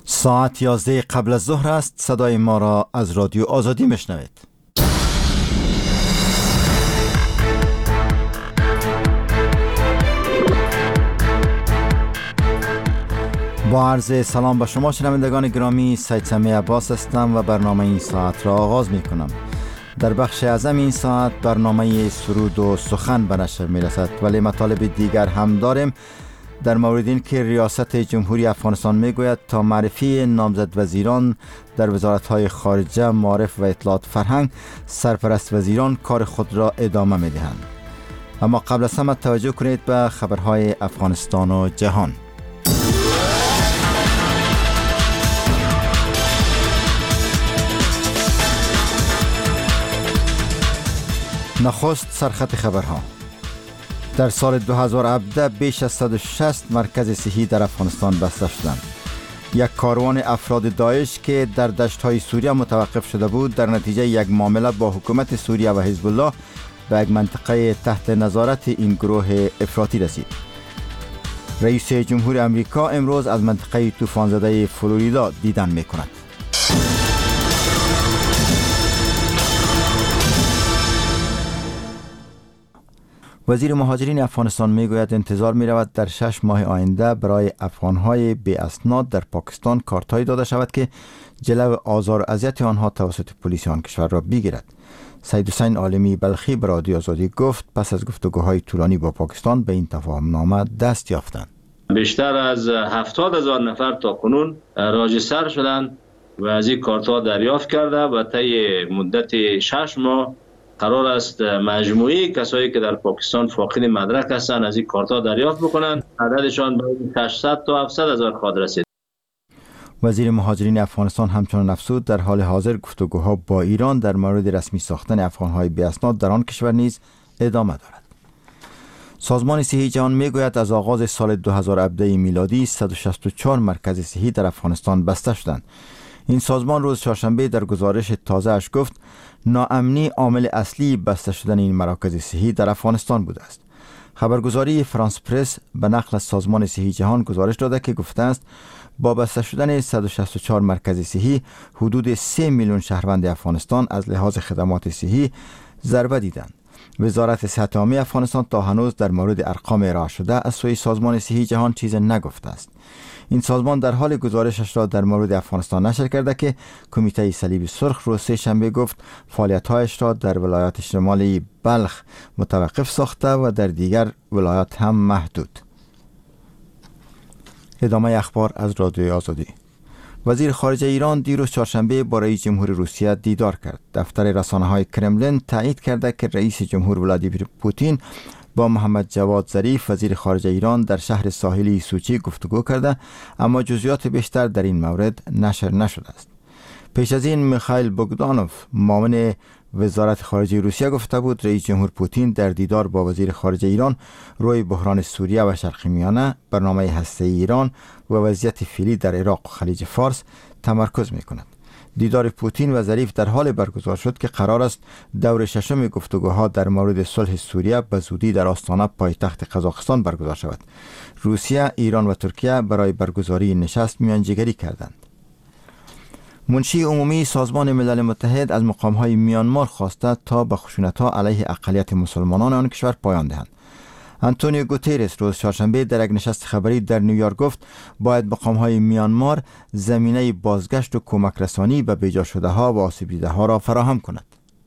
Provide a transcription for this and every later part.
ساعت 11 قبل از ظهر است. صدای ما را از رادیو آزادی میشنوید. با عرض سلام به شما شنوندگان گرامی، سید سمی عباس هستم و برنامه این ساعت را آغاز می کنم. در بخش اعظم این ساعت برنامه سرود و سخن به نشر می رسد، ولی مطالب دیگر هم داریم. در مورد این که ریاست جمهوری افغانستان می گوید تا معرفی نامزد وزیران در وزارت‌های خارجه، معارف و اطلاعات فرهنگ، سرپرست وزیران کار خود را ادامه می دهند. اما قبل از همه توجه کنید به خبرهای افغانستان و جهان. نخست سرخط خبرها. در سال 2017 بیش از 160 مرکز صحی در افغانستان بسته شدند. یک کاروان افراد داعش که در دشت‌های سوریه متوقف شده بود در نتیجه یک معامله با حکومت سوریه و حزب الله به یک منطقه تحت نظارت این گروه افراطی رسید. رئیس جمهور امریکا امروز از منطقه طوفان زده فلوریدا دیدن می‌کند. وزیر مهاجرین افغانستان میگوید انتظار می رود در 6 ماه آینده برای افغانهای بی اسناد در پاکستان کارت‌هایی داده شود که جلو آزار و اذیت آنها توسط پلیس آن کشور را بگیرد. سید حسین عالمی بلخی به رادیو آزادی گفت پس از گفتگوهای طولانی با پاکستان به این تفاهم‌نامه دست یافتند. بیشتر از 70,000 نفر تا کنون راجستر شدند و از این کارت‌ها دریافت کرده و طی مدت 6 ماه قرار است مجموعی کسایی که در پاکستان فاقد مدرک هستند از این کارت‌ها دریافت بکنند. عددشان بین 800 تا 700,000 خواهد رسید. وزیر مهاجرین افغانستان همچنان افزود در حال حاضر گفتگوها با ایران در مورد رسمی ساختن افغان‌های بی اسناد در آن کشور نیز ادامه دارد. سازمان صحی جهان میگوید از آغاز سال 2017 میلادی 164 مرکز صحی در افغانستان بسته شدند. این سازمان روز چهارشنبه در گزارش تازه‌اش گفت ناامنی عامل اصلی بسته شدن این مراکز صحی در افغانستان بوده است. خبرگزاری فرانس پرس به نقل از سازمان صحی جهان گزارش داده که گفته است با بسته شدن 164 مرکز صحی حدود 3 میلیون شهروند افغانستان از لحاظ خدمات صحی ضربه دیدند. وزارت صحت عامه افغانستان تا هنوز در مورد ارقام ارائه شده از سوی سازمان صحی جهان چیز نگفته است. این سازمان در حال گزارشش را در مورد افغانستان نشر کرده که کمیته صلیب سرخ روز سه شنبه گفت فعالیت‌هایش را در ولایات شمالی بلخ متوقف ساخته و در دیگر ولایات هم محدود. ادامه اخبار از رادیو آزادی. وزیر خارجه ایران دیروز چهارشنبه با رئیس جمهور روسیه دیدار کرد. دفتر رسانه‌های کرملین تایید کرده که رئیس جمهور ولادیمیر پوتین با محمد جواد ظریف وزیر خارجه ایران در شهر ساحلی سوچی گفتگو کرده، اما جزئیات بیشتر در این مورد نشر نشده است. پیش از این میخائیل بوگدانوف معاون وزارت خارجه روسیه گفته بود رئیس جمهور پوتین در دیدار با وزیر خارجه ایران روی بحران سوریه و شرق میانه، برنامه هسته‌ای ایران و وضعیت فعلی در عراق و خلیج فارس تمرکز میکند. دیدار پوتین و ظریف در حال برگزار شد که قرار است دور ششم گفتگوها در مورد صلح سوریه به زودی در آستانه پایتخت قزاقستان برگزار شود. روسیه، ایران و ترکیه برای برگزاری نشست میانجیگری کردند. منشی عمومی سازمان ملل متحد از مقام‌های میانمار خواسته تا به خشونت‌ها علیه اقلیت مسلمانان آن کشور پایان دهند. آنتونیو گوتریس روز چهارشنبه در یک نشست خبری در نیویورک گفت باید مقام‌های میانمار زمینه بازگشت و کمک رسانی به بیجا شده‌ها و آسیب دیده‌ها را فراهم کند.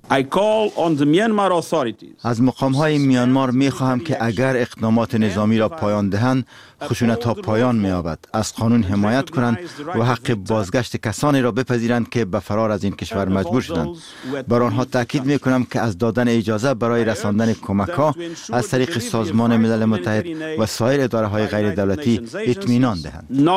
از مقام‌های میانمار می‌خواهم که اگر اقدامات نظامی را پایان دهند، خشونت‌ها پایان می‌یابد، از قانون حمایت کنند و حق بازگشت کسانی را بپذیرند که به فرار از این کشور مجبور شدند. بر آنها تاکید می‌کنم که از دادن اجازه برای رساندن کمک‌ها از طریق سازمان ملل متحد و سایر اداره‌های غیر دولتی اطمینان دهند.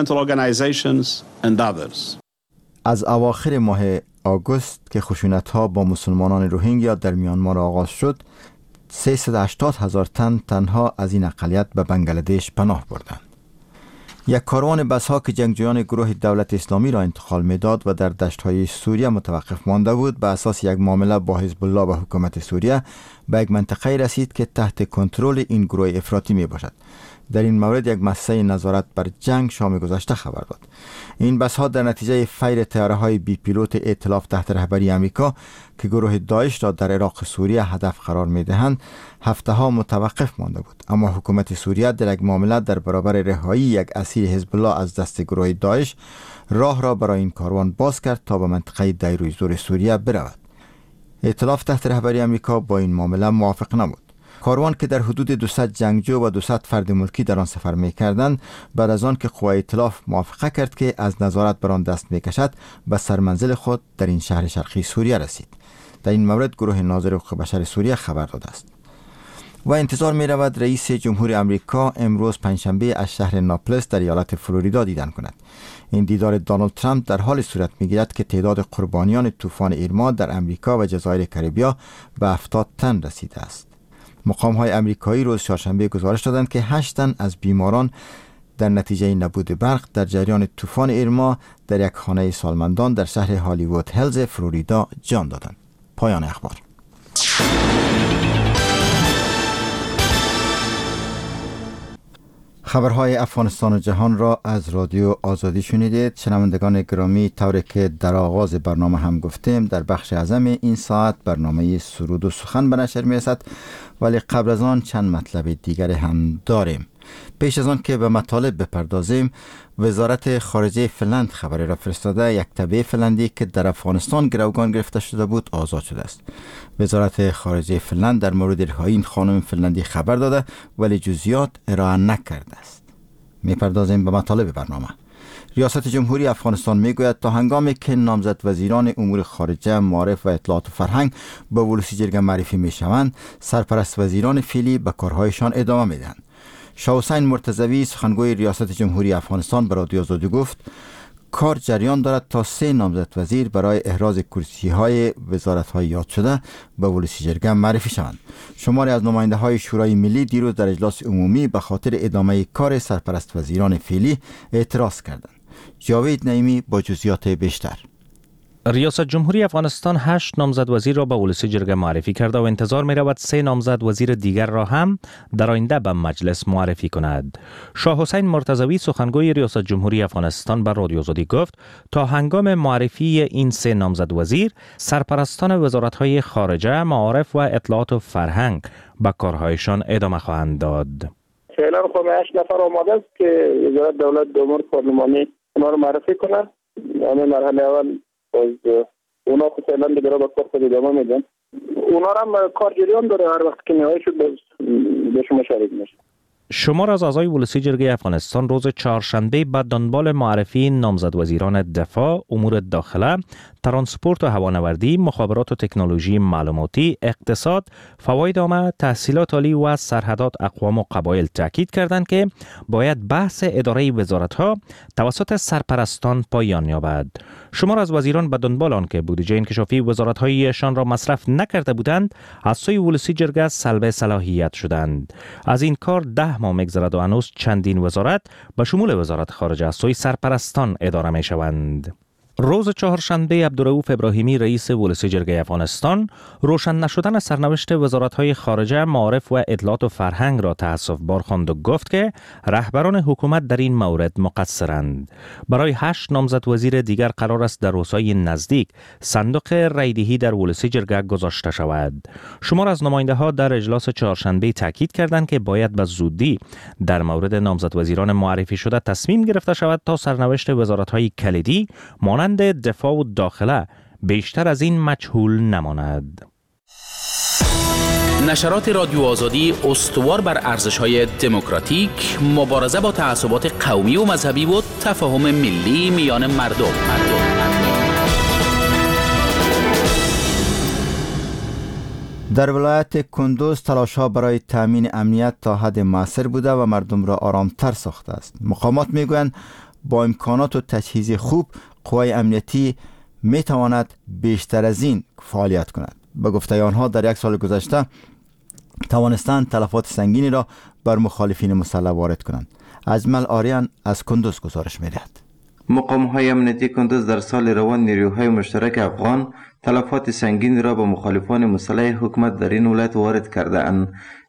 از اواخر ماه آگوست که خشونت‌ها با مسلمانان روهینگیا در میانمار آغاز شد، 380,000 تن تنها از این اقلیت به بنگلادش پناه بردند. یک کاروان بس‌ها که جنگجویان گروه دولت اسلامی را انتقال می‌داد و در دشت‌های سوریه متوقف مانده بود، به اساس یک معامله با حزب الله و حکومت سوریه به یک منطقه رسید که تحت کنترل این گروه افراطی میباشد. در این مورد یک مسئله نظارت بر جنگ شام گذشته خبر داد. این بس‌ها در نتیجه فیر طیاره‌های بی پیلوت ائتلاف تحت رهبری آمریکا که گروه داعش را در عراق و سوریه هدف قرار می‌دهند هفته‌ها متوقف مانده بود، اما حکومت سوریه در یک معامله در برابر رهایی یک اسیر حزب الله از دست گروه داعش راه را برای این کاروان باز کرد تا به منطقه دیروی زور سوریه برود. ائتلاف تحت رهبری آمریکا با این معامله موافق نبود. کاروان که در حدود 200 جنگجو و 200 فرد ملکی در آن سفر می‌کردند، بعد از آن که قوای ائتلاف موافقه کرد که از نظارت بر آن دست می‌کشد، به سرمنزل خود در این شهر شرقی سوریه رسید. در این مورد گروه ناظر حقوق بشر سوریه خبر داده است. و انتظار می‌رود رئیس جمهور آمریکا امروز پنجشنبه از شهر ناپلس در ایالت فلوریدا دیدن کند. این دیدار دونالد ترامپ در حال صورت می‌گیرد که تعداد قربانیان طوفان ایرما در آمریکا و جزایر کریبیا به 70 تن رسیده است. مقام‌های آمریکایی روز چهارشنبه گزارش دادند که 8 تن از بیماران در نتیجه نبود برق در جریان طوفان ایرما در یک خانه سالمندان در شهر هالیوود هیلز فلوریدا جان دادند. پایان اخبار. خبرهای افغانستان و جهان را از رادیو آزادی شنیدید. شنوندگان گرامی، طوری که در آغاز برنامه هم گفتیم، در بخش اعظم این ساعت برنامه سرود و سخن به نشر می‌رسد، ولی قبل از آن چند مطلب دیگر هم داریم. پیش از آن که به مطالب بپردازیم، وزارت خارجه فنلند خبری را فرستاده یک تبع فنلندی که در افغانستان گروگان گرفته شده بود آزاد شده است. وزارت خارجه فنلند در مورد رهایی این خانم فنلندی خبر داده ولی جزئیات ارائه نکرده است. میپردازیم به مطالب برنامه. ریاست جمهوری افغانستان میگوید تا هنگامی که نامزد وزیران امور خارجه، معارف و اطلاعات و فرهنگ به ولسی جرگه معرفی میشوند، سرپرست وزیران فعلی به کارهایشان ادامه میدهند. شاه حسین مرتضوی سخنگوی ریاست جمهوری افغانستان به رادیو آزادی گفت کار جریان دارد تا 3 نامزد وزیر برای احراز کرسی‌های وزارت‌های یاد شده به ولسی جرگه معرفی شوند. شماری از نماینده‌های شورای ملی دیروز در اجلاس عمومی به خاطر ادامه کار سرپرست وزیران فعلی اعتراض کردند. جاوید نعیمی با جزئیات بیشتر. ریاست جمهوری افغانستان 8 نامزد وزیر را به ولسی جرگه معرفی کرده و انتظار می رود 3 نامزد وزیر دیگر را هم در آینده به مجلس معرفی کند. شاه حسین مرتضوی سخنگوی ریاست جمهوری افغانستان به رادیو آزادی گفت تا هنگام معرفی این 3 نامزد وزیر، سرپرستان وزارت‌های خارجه، معارف و اطلاعات و فرهنگ به کارهایشان ادامه خواهند داد. فعلا خب 8 نفر آماده است که وزارت دولت به امور پارلمانی اونا رو معرفی کنه. همه مرحله اول از اونا که فعلا دیگه را به کار خود ادامه میدن. اونا هم کار جریان داره، هر وقت که نهایی شد به شما شریک میشه. شمار از اعضای ولسی جرگه افغانستان روز چهارشنبه به دنبال معرفی نامزد وزیران دفاع، امور داخله، ترانسپورت و هوانوردی، مخابرات و تکنولوژی معلوماتی، اقتصاد، فواید عامه، تحصیلات عالی و سرحدات اقوام و قبایل تاکید کردند که باید بحث اداره وزارت‌ها توسط سرپرستان پایان یابد. شمار از وزیران به دنبال آن که بودجه انکشافی وزارت‌هایشان را مصرف نکرده بودند، از سوی ولسی جرگه سلب صلاحیت شدند. از این کار 10 ماه می‌گذرد و هنوز چندین وزارت به شمول وزارت خارجه از سوی سرپرستان اداره می‌شوند. روز چهارشنبه عبدالرؤوف ابراهیمی رئیس ولسی جرگه افغانستان روشن نشدن سرنوشت وزارت‌های خارجه، معارف و اطلاعات و فرهنگ را تأسف بار خواند و گفت که رهبران حکومت در این مورد مقصرند. برای 8 نامزد وزیر دیگر قرار است در روزهای نزدیک صندوق رایدهی در ولسی جرگه گذاشته شود. شمار از نماینده‌ها در اجلاس چهارشنبه تاکید کردند که باید به زودی در مورد نامزد وزیران معرفی شده تصمیم گرفته شود تا سرنوشت وزارت‌های کلیدی مانند دفاع و داخله بیشتر از این مجهول نماند. نشرات رادیو آزادی استوار بر ارزش‌های دموکراتیک، مبارزه با تعصبات قومی و مذهبی و تفاهم ملی میان مردم. در ولایت کندوز تلاش‌ها برای تامین امنیت تا حد موثر بوده و مردم را آرامتر ساخته است. مقامات میگویند با امکانات و تجهیز خوب قوای امنیتی می تواند بیشتر از این فعالیت کند. به گفته آنها در 1 سال گذشته توانستند تلفات سنگینی را بر مخالفین مسلح وارد کنند. اجمل آریان از کندوز گزارش می دهد. مقام‌های امنیتی کندوز در سال روان نیروهای مشترک افغان تلفات سنگین را به مخالفان مسلح حکومت در این ولایت وارد کرده اند.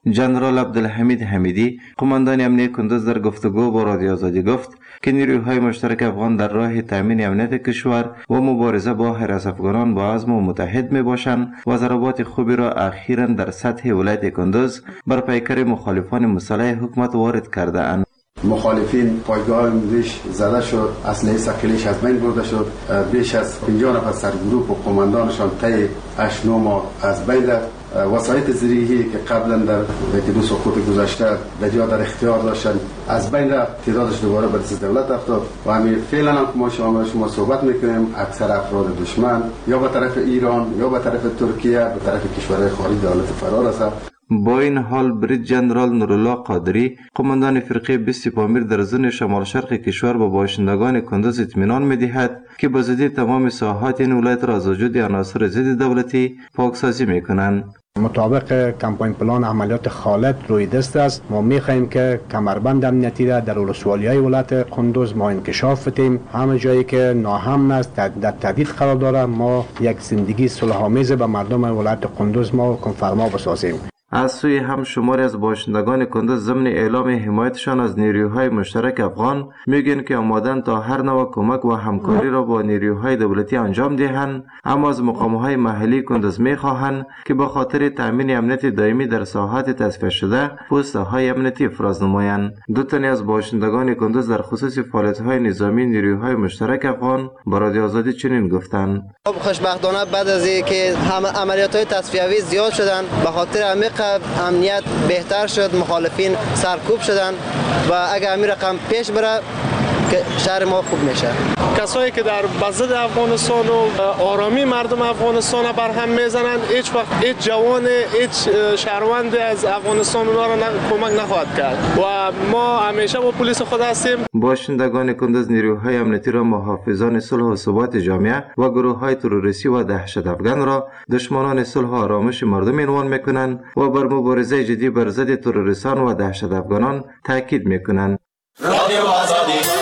جنرال عبدالحمید حمیدی قماندان امنیت کندوز در گفتگو با رادیو آزادی گفت که نیروهای مشترک افغان در راه تامین امنیت کشور و مبارزه با حراس افغانان با عزم و متحد می باشند و ضربات خوبی را اخیراً در سطح ولایت کندوز بر پیکر مخالفان مسلح حکومت وارد کرده اند. مخالفین پایگاه موزش زده شد، اسلحه ثقیلش از بین برده شد، بیش از 50 نفر سرگروه و قماندانشان طی 8-9 ماه از بین رفت. وسایط زیرهی که قبلا در دو سقوط گذشته در جا در اختیار داشتن از بین رفت، تعدادش دوباره به دست دولت افتاد و همین فعلا هم که ما شما صحبت میکنیم اکثر افراد دشمن یا به طرف ایران یا به طرف ترکیه به طرف کشورهای خارج دولت فرار است. با این حال برید جنرال نورالله قادری قماندان فرقه 20 پامیر در زون شمال شرق کشور با باشندگان کندوز اطمینان می‌دهد که با زدی تمام ساحات این ولایت را از وجود عناصر ضد دولتی پاکسازی می‌کنند. مطابق کمپاین پلان عملیات خالد روی دست است. ما می‌خواهیم که کمربند امنیتی را در ولسوالی‌های ولایت کندوز ما انکشاف بدیم. همه جایی که ناامن است در تهدید قرار دارد ما یک زندگی صلح‌آمیز به مردم ولایت کندوز ما کنفرما بسازیم. از سوی هم شماری از باشندگان کندوز ضمن اعلام حمایتشان از نیروهای مشترک افغان میگن که آمادن تا هر نوع کمک و همکاری را با نیروهای دولتی انجام دهند، اما از مقامهای محلی کندوز میخواهند که به خاطر تامین امنیت دائمی در ساحات تصفیه شده پست‌های امنیتی افراز نمایند. دو تن از باشندگان کندوز در خصوص فعالیت‌های نظامی نیروهای مشترک افغان با رادیو آزادی چنین گفتند: خوشبختانه بعد از اینکه عملیات‌های تصفیه‌ای زیاد شدن به خاطر امنیت بهتر شد، مخالفین سرکوب شدن و اگر همین رقم پیش بره که شهر ما خوب میشه. کسایی که در بزد افغانستان و آرامی مردم افغانستان را برهم میزنند هیچ وقت هیچ جوان هیچ شهروند از افغانستان اونا را کمک نخواهد کرد و ما همیشه با پلیس خود هستیم. باشندگان کندوز نیروهای امنیتی را محافظان صلح و ثبات جامعه و گروه‌های تروریستی و دهشت افغان را دشمنان صلح و آرامش مردم عنوان میکنند و بر مبارزه جدی بر ضد تروریستان و دهشت افغانان تاکید میکنند. رادیو آزادی.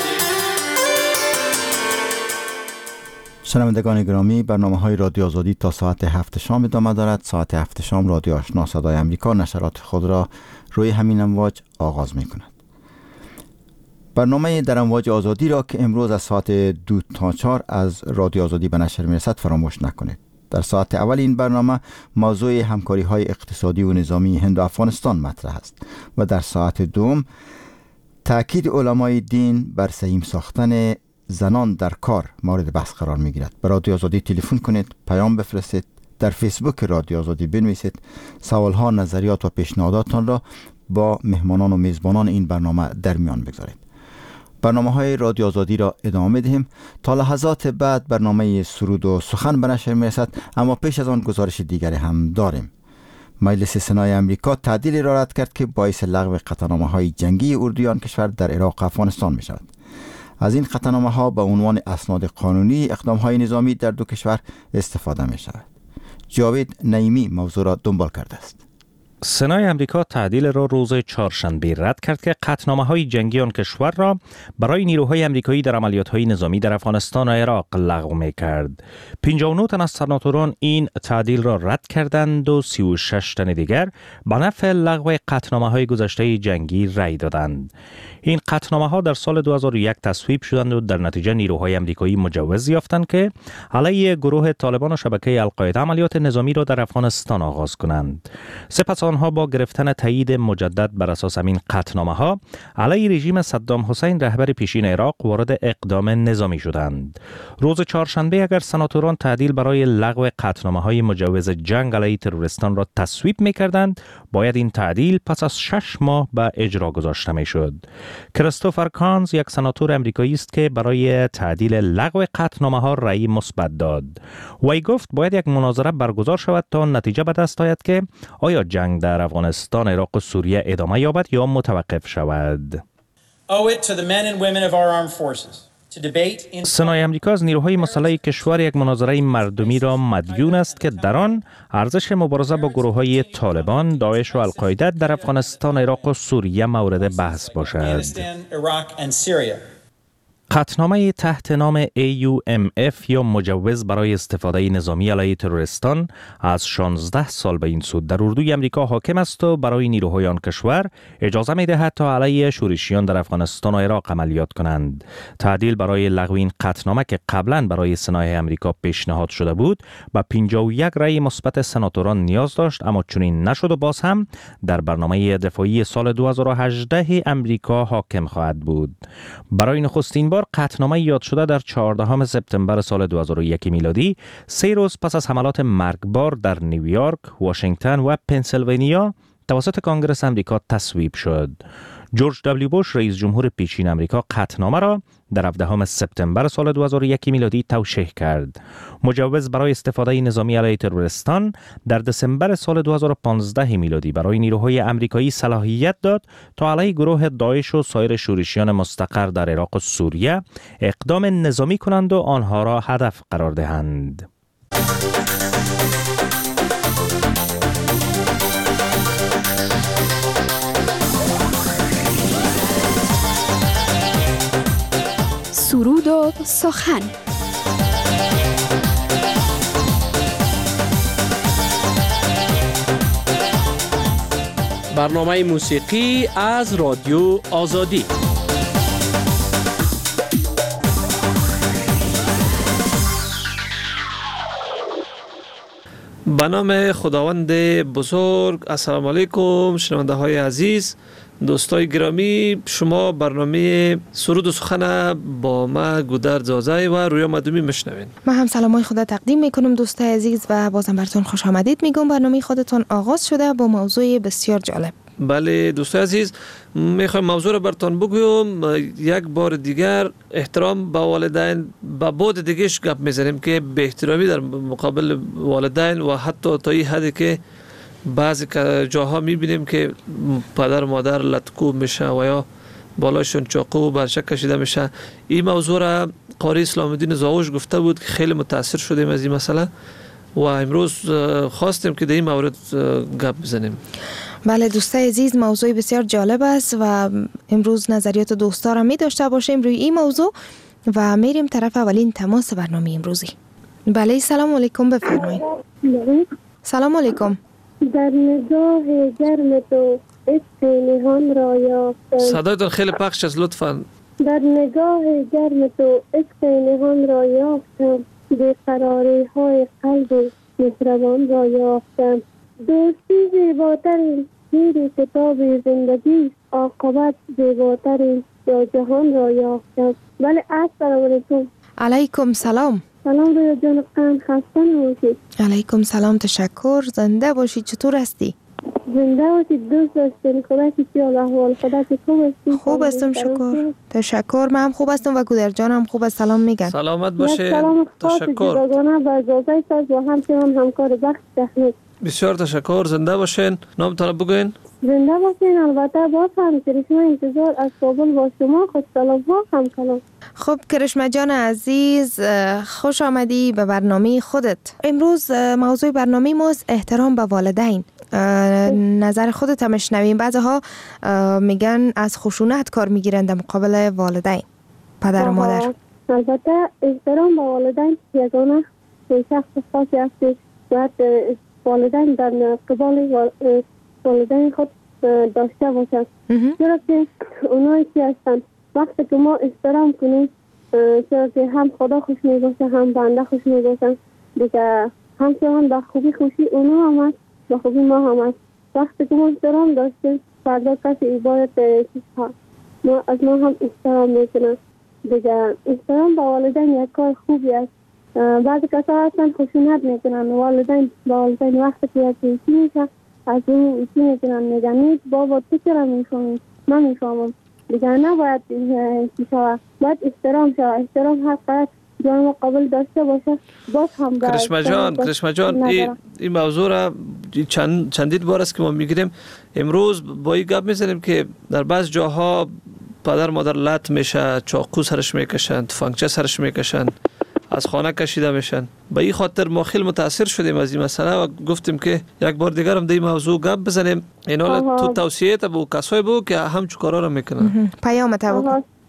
شنوندگان گرامی، برنامه‌های رادیو آزادی تا ساعت 7 شام ادامه دارد. ساعت 7 شام رادیو آشنا صدای آمریکا نشرات خود را روی همین امواج آغاز می‌کند. برنامه در امواج آزادی را که امروز از ساعت 2 تا 4 از رادیو آزادی به نشر می‌رسد فراموش نکنید. در ساعت اول این برنامه موضوع همکاری‌های اقتصادی و نظامی هند و افغانستان مطرح است و در ساعت دوم تأکید علمای دین بر سهیم ساختن زنان در کار مورد بحث قرار می گیرد. به رادیو آزادی تلفن کنید، پیام بفرستید، در فیسبوک رادیو آزادی بنویسید، سوالها، نظریات و پیشنهاداتتان را با مهمانان و میزبانان این برنامه در میان بگذارید. برنامه‌های رادیو آزادی را ادامه دهیم. تا لحظات بعد برنامه سرود و سخن به نشر می رسد، اما پیش از آن گزارش دیگری هم داریم. مجلس سنای امریکا تعدیلی را رد کرد که باعث لغو قطعنامه‌های جنگی اردویان کشور در عراق و افغانستان می شود. از این قطعنامه‌ها به عنوان اسناد قانونی اقدام‌های نظامی در دو کشور استفاده می شود. جاوید نعیمی موضوع را دنبال کرده است. سنای امریکا تعدیل را روز چهارشنبه رد کرد که قطعنامه‌های جنگی آن کشور را برای نیروهای امریکایی در عملیات‌های نظامی در افغانستان و عراق لغو می‌کرد. 59 تن از سناتوران این تعدیل را رد کردند و 36 تن دیگر به نفع لغو قطعنامه‌های گذشته جنگی رأی دادند. این قطعنامه‌ها در سال 2001 تصویب شدند و در نتیجه نیروهای امریکایی مجوز یافتند که علیه گروه طالبان و شبکه القاعده عملیات نظامی را در افغانستان آغاز کنند. سپس آنها با گرفتن تایید مجدد بر اساس همین قطعنامه‌ها علیه رژیم صدام حسین رهبر پیشین عراق وارد اقدام نظامی شدند. روز چهارشنبه اگر سناتوران تعدیل برای لغو قطعنامه‌های مجوز جنگ علیه تروریستان را تصویب می‌کردند، باید این تعدیل پس از 6 ماه به اجرا گذاشته می‌شد. کریستوفر کانز یک سناتور امریکایی است که برای تعدیل لغو قطعنامه‌ها رأی مثبت داد. وی گفت باید یک مناظره برگزار شود تا نتیجه به دست آید که آیا جنگ در افغانستان، عراق و سوریه ادامه یابد یا متوقف شود. سنای امریکا از نیروهای مسلح کشور یک مناظره مردمی را مدیون است که در آن ارزش مبارزه با گروه‌های طالبان، داعش و القاعده در افغانستان، عراق و سوریه مورد بحث باشد. قطعنامه تحت نام AUMF یا مجوز برای استفاده نظامی علیه تروریستان از 16 سال به این سود در اردوی امریکا حاکم است و برای نیروهای آن کشور اجازه می‌دهد تا علیه شورشیان در افغانستان و عراق عملیات کنند. تعدیل برای لغو این قطعنامه که قبلا برای سنای امریکا پیشنهاد شده بود با 51 رأی مثبت سناتوران نیاز داشت، اما چنین نشد و باز هم در برنامه دفاعی سال 2018 امریکا حاکم خواهد بود. برای نخستین بار قطعنامه یاد شده در 14 سپتامبر سال 2001 میلادی، 3 روز پس از حملات مرگبار در نیویورک، واشنگتن و پنسیلوانیا توسط کنگره امریکا تصویب شد. جورج دبلیو بوش رئیس جمهور پیشین امریکا قطعنامه را در 17 سپتامبر سال 2001 میلادی توشیح کرد. مجوز برای استفاده نظامی علیه تروریستان در دسامبر سال 2015 میلادی برای نیروهای امریکایی صلاحیت داد تا علیه گروه داعش و سایر شورشیان مستقر در عراق و سوریه اقدام نظامی کنند و آنها را هدف قرار دهند. سرود و سخن. برنامه موسیقی از رادیو آزادی. به نام خداوند بزرگ. السلام علیکم شنونده های عزیز، دوستای گرامی، شما برنامه سرود و سخن با ما گودرد زازای و رویا مدومی میشنوین. من هم سلامای خدا تقدیم میکنم دوستای عزیز و بازم براتون خوش آمدید میگم. برنامه خودتون آغاز شده با موضوع بسیار جالب. بله دوستای عزیز، میخوایم موضوع رو براتون بگویم. یک بار دیگر احترام به والدین، به بعد دیگهش گپ میزنیم که به احترامی در مقابل والدین و حتی تا این حدی که بعضی جاها میبینیم که پدر و مادر لطکوب میشه و یا بالاشون چاقو برشک کشیده میشه. این موضوع را قاری اسلام الدین زاوش گفته بود که خیلی متاثر شدیم از این مسئله و امروز خواستیم که در این مورد گپ بزنیم. بله دوستای عزیز، موضوع بسیار جالب است و امروز نظریات دوستا را می داشته باشیم روی این موضوع و میریم طرف اولین تماس برنامه امروزی. بله سلام علیکم، بفرمایید. سلام علیکم. در نگاه گرم تو عشق نهان را یافتم. صدایتان خیلی پخش است لطفاً. در نگاه گرم تو عشق نهان را یافتم، بیقراری های قلب مهربان را یافتم. دوستی زیباترین شیر کتاب زندگی، عاقبت زیباترین یا جهان را یافتم. بله السلام علیکم. علیکم سلام. سلام رویا جان، قند خسته نباشید. علیکم سلام، تشکر. زنده باشید. چطور هستی؟ زنده باشید. دوست داشتین. خدا که احوال خدا که خوب هستی؟ خوب هستم شکر. تشکر. من هم خوب هستم و گودر جان هم خوب است. سلام میگن. سلامت باشه. سلام خاص تشکر. جداگانه به اجازه ساز و همچنان همکار بخش تکنیک. بسیار تشکر. زنده باشین. نامتان بگوین. زنده باشین. البته باز هم کرشمه انتظار از کابل با شما. خوش سلام ها هم کلام. خب کرشمه جان عزیز، خوش آمدی به برنامه خودت. امروز موضوع برنامه ماست احترام به والدین. نظر خودت هم شنویم. بعضها میگن از خشونت کار میگیرند در مقابل والدین، پدر و مادر. البته احترام به والدین یگانه شخص خاصی است. باید والدین در قبال والدین خود داشته باشند، چرا که اونایی که هستند وقتی که ما احترام کنیم، چرا که هم خدا خوش میباشه هم بنده خوش میباشن دیگه، همچنان به خوبی خوشی اونا هم هست، به خوبی ما هم هست. وقتی که ما احترام داشتیم فردا کسی عبارت ما از ما هم احترام میکنن دیگه. احترام به والدین یک کار خوبی است. بعضی کسا هستن خشونت میکنن والدین با والدین. وقتی که یکی میشه از اون چی میکنن، میگن بابا تو چرا میفهمی؟ من میفهمم دیگه. نباید چی شود، باید احترام شود. احترام حق است جان ما قبول داشته باشه. باز هم کرشمه جان این موضوع را چندین بار است که ما میگیریم. امروز با این گپ میزنیم که در بعض جاها پدر مادر لط میشه، چاقو سرش میکشن، تفنگچه سرش میکشن، از خانه کشیده میشن. به این خاطر ما خیلی متاثر شدیم از این مسئله و گفتیم که یک بار دیگر هم در این موضوع گپ بزنیم. اینا تو توصیه تا به کسایی بگو که همچون کارا رو میکنن. پیامت بگو.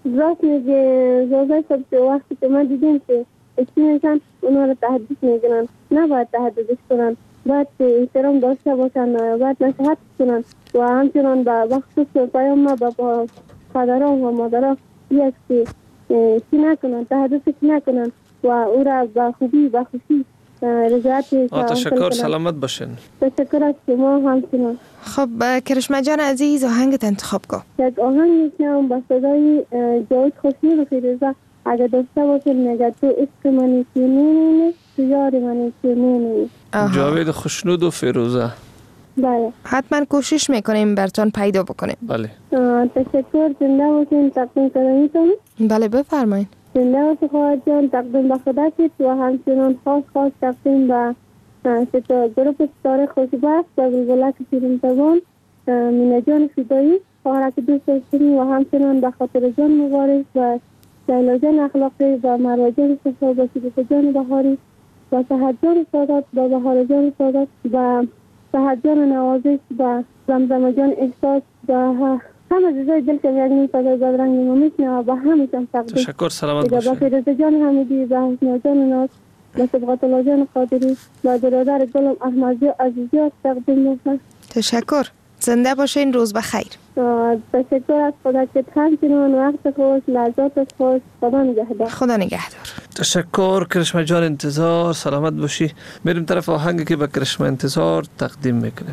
راست میگه زوزای صبح وقتی که ما دیدیم که اشتیمشن اونا رو تحدیث میگنن، نباید تحدیث کنن، باید احترام داشته باشن، باید نصیحت کنن و همچنان با بخصوص پیام ما با پدران و مادران یک که چی نکنن، تحدیث چی نکنن و او را با خوبی با خوشی رضایت تشکر، سلامت باشین. تشکر از شما همچنان. خب کرشمه جان عزیز آهنگت انتخاب کن. یک آهنگ میشنم با صدای جاوید خوشنود و فیروزه. اگه داشته باشین میگه تو عشق منی که نمینی، تو یار منی که نمینی. جاوید خوشنود و فیروزه. بله. حتما کوشش میکنیم براتون پیدا بکنیم. بله. تشکر، زنده باشین. تقدیم کردنیتون. بله بفرمایید. زنده باشین خواهد جان. تقدیم به خدا شد و همچنان خاص تقدیم به گروپ ستاره خوشبخت و بلبلک شیرین زبان، مینا جان فدایی، خواهرک دوست داشتنی و همچنان به خاطر جان مبارک و لیلا جان اخلاقی و مروه جان صفا و صدیقه جان بهاری و سحر جان سادات و بهار جان سادات و سحر جان نوازش و زمزم جان احساس و همه جزای دل که یک نیم صدای بدرنگ ما میشنه و به همیشان تقدیم. تشکر، سلامت باشین. و فیروزه جان حمیدی و حسنا جان ناز و صبغت الله جان قادری و برادر گلم احمدی عزیزی تقدیم میکنم. تشکر، زنده باشین، روز بخیر. تشکر از خدا که همچنان وقت خوش، لحظات خوش. خدا نگهدار. خدا نگهدار. تشکر کرشمه جان، انتظار، سلامت باشی. میریم طرف آهنگی که به کرشمه انتظار تقدیم میکنیم.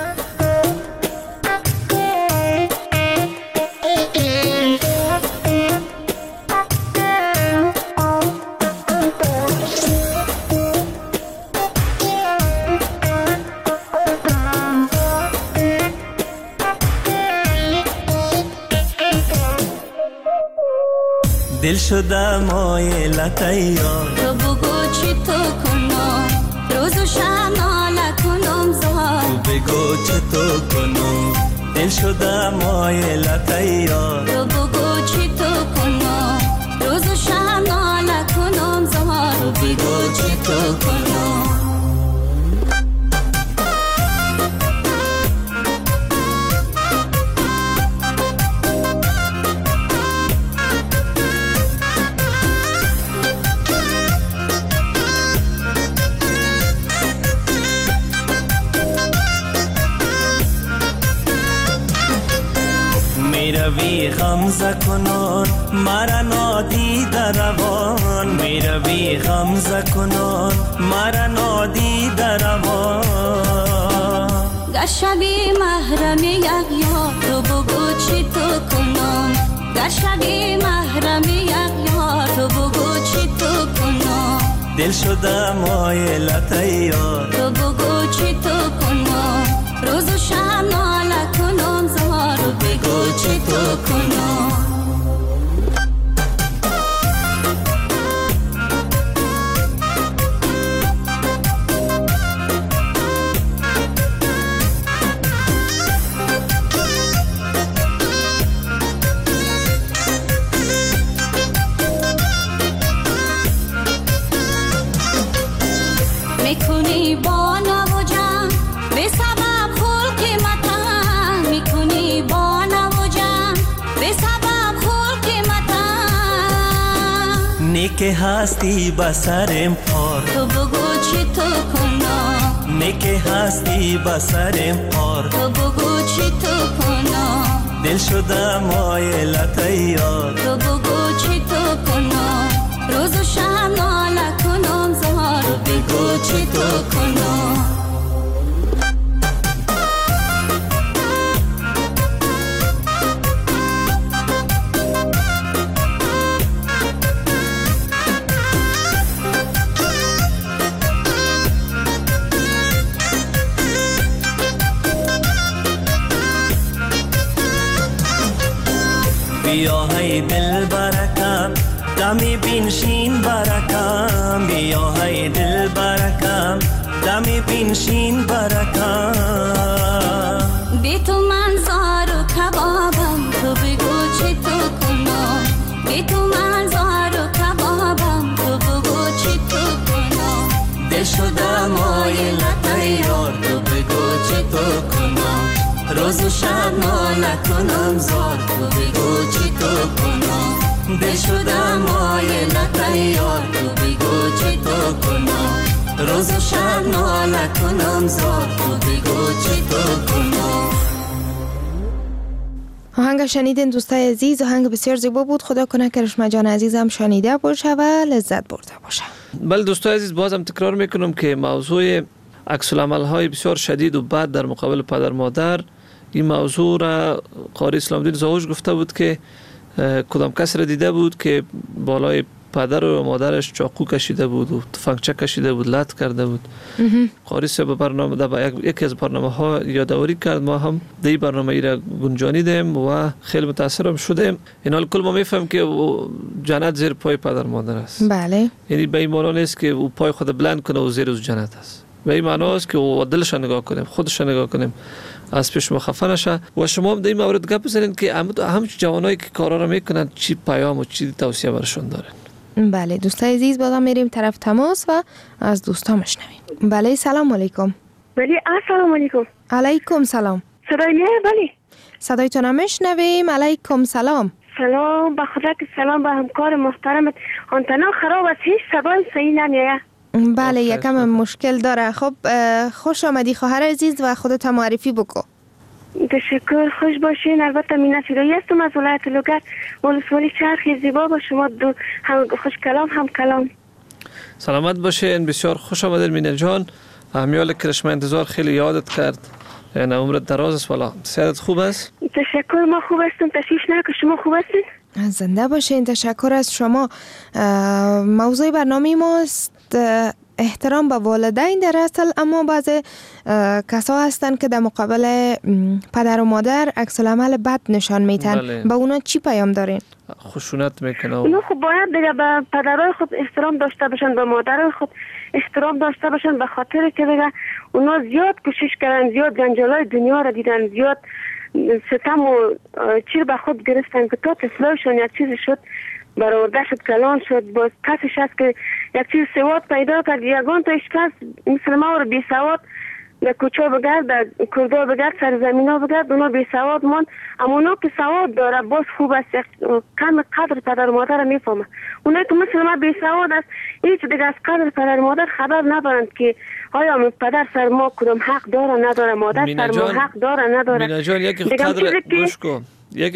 دل شده مایلت یار، تو بگو چی تو کنم، روز و شب ناله کنم زار. تو بگو چی تو کنم، دل شده مایلت یار. تو بگو چی تو کنم، روز و شب ناله کنم زار. تو بگو چی تو کنم. میروی غمزه کنان مرا نادیده روان، میروی غمزه کنان مرا نادیده روان. گر شبی محرم یک یار، تو بگو چی تو کنم. گر شبی محرم یک یار، تو بگو چی تو کنم. دل شده مایلت یار، تو بگو چی تو کنم، روز و شب ناله کنم زار. تو بگو چی تو کنم. میکنی با نو جان به سبب خلق متن، میکنی با نو جان به سبب خلق متن. نیک هستی بسرم پار، تو بگو چی تو کنم. نیک هستی بسرم پار، تو بگو چی تو کنم. دل شده مایلت یار. تو بگو چی تو کنم، روز و شب ناله کنم زار. تو بگو چی تو کنم. بیا های دل برکم دمی بینشین برکم، بیا های دل برکم دمی بینشین برکم. بی تو من زار و کبابم، تو بگو چی تو کنم. بی تو من زار و کبابم، تو بگو چی تو کنم. دل شده مایلت یار، تو بگو چی تو کنم. روز و شب ناله کنم زار، تو بگو چی تو کنم. دل شدم مایلت یار تو بگو چی تو کنم روز و شب ناله کنم زار تو بگو چی تو کنم. آهنگ شنیدین دوستای عزیز، آهنگ بسیار زیبا بود. خدا کنه کرشمه جان عزیزم شنیده باشه و لذت برده باشه. بله دوستای عزیز، بازم تکرار میکنم که موضوع عکس العمل های بسیار شدید و بد در مقابل پدر مادر، این موضوع را قاری اسلام الدین زاوج گفته بود که کدام کس را دیده بود که بالای پدر و مادرش چاقو کشیده بود و تفنگچه کشیده بود، لط کرده بود. قاری صاحب برنامه در یکی از برنامه ها یادآوری کرد، ما هم در این برنامه ای را گنجانیدیم و خیلی متاثرم شدیم. این حال کل ما میفهم که جنت زیر پای پدر مادر است. بله، یعنی به این معنی نیست که او پای خود بلند کنه و زیر از جنت است. به این معنی است که او دلش نگاه کنیم، خودش نگاه کنیم، از پیش ما خفه نشه. و شما هم در این مورد گپ بزنید که هم جوانایی که کارا را میکنن چی پیام و چی توصیه برشون دارن. بله دوستای عزیز، بازم میریم طرف تماس و از دوستا میشنویم. بله سلام علیکم. بله السلام علیکم. علیکم سلام. صدای میاد؟ بله صدایتون هم میشنویم. علیکم سلام. سلام به خدا که سلام به همکار محترمت. آنتنا خراب است، هیچ صدای صحیح نمیاد. بله یکم مشکل داره. خب خوش آمدی خواهر عزیز و خودت معرفی بکن. تشکر، خوش باشین. البته مینا فیدایی هستم از ولایت لوگر، ولسوالی چرخ زیبا. با شما دو هم خوش کلام هم کلام. سلامت باشین، بسیار خوش آمدید مینا جان. امیال کرشمه انتظار خیلی یادت کرد، یعنی عمرت دراز است. والا صحت خوب است؟ تشکر، ما خوب هستم. تشریف نیارید، شما خوب هستین؟ زنده باشین. تشکر از شما. موضوع برنامه ماست احترام به والدین در اصل، اما بعض کسا هستن که در مقابل پدر و مادر عکس العمل بد نشان میتن. بله. به اونا چی پیام دارین؟ خشونت میکنه. اونا خب باید دیگه به پدرای خود احترام داشته باشن، به مادرای خود احترام داشته باشن، به خاطر که دیگه اونا زیاد کوشش کردن، زیاد جنجالای دنیا را دیدن، زیاد ستم و چیر به خود گرفتن که تا تسلایشون یک چیزی شد برآورده شد، کلان شد. باز کسش هست که یک چیز سواد پیدا کرد، یگان تا اشکاس مثل ما رو بی سواد در کوچه بگرد، در کرده بگرد، سرزمین ها بگرد، اونا بی سواد من. اما اونا که سواد داره باز خوب است، کم قدر پدر مادر رو میفهمه. اونا که مثل ما بی سواد است، هیچ دیگه از قدر پدر مادر خبر ندارند که آیا پدر سر ما کدام حق داره نداره، مادر سر ما حق داره نداره. مینا جان یکی قدر گوش کن، یک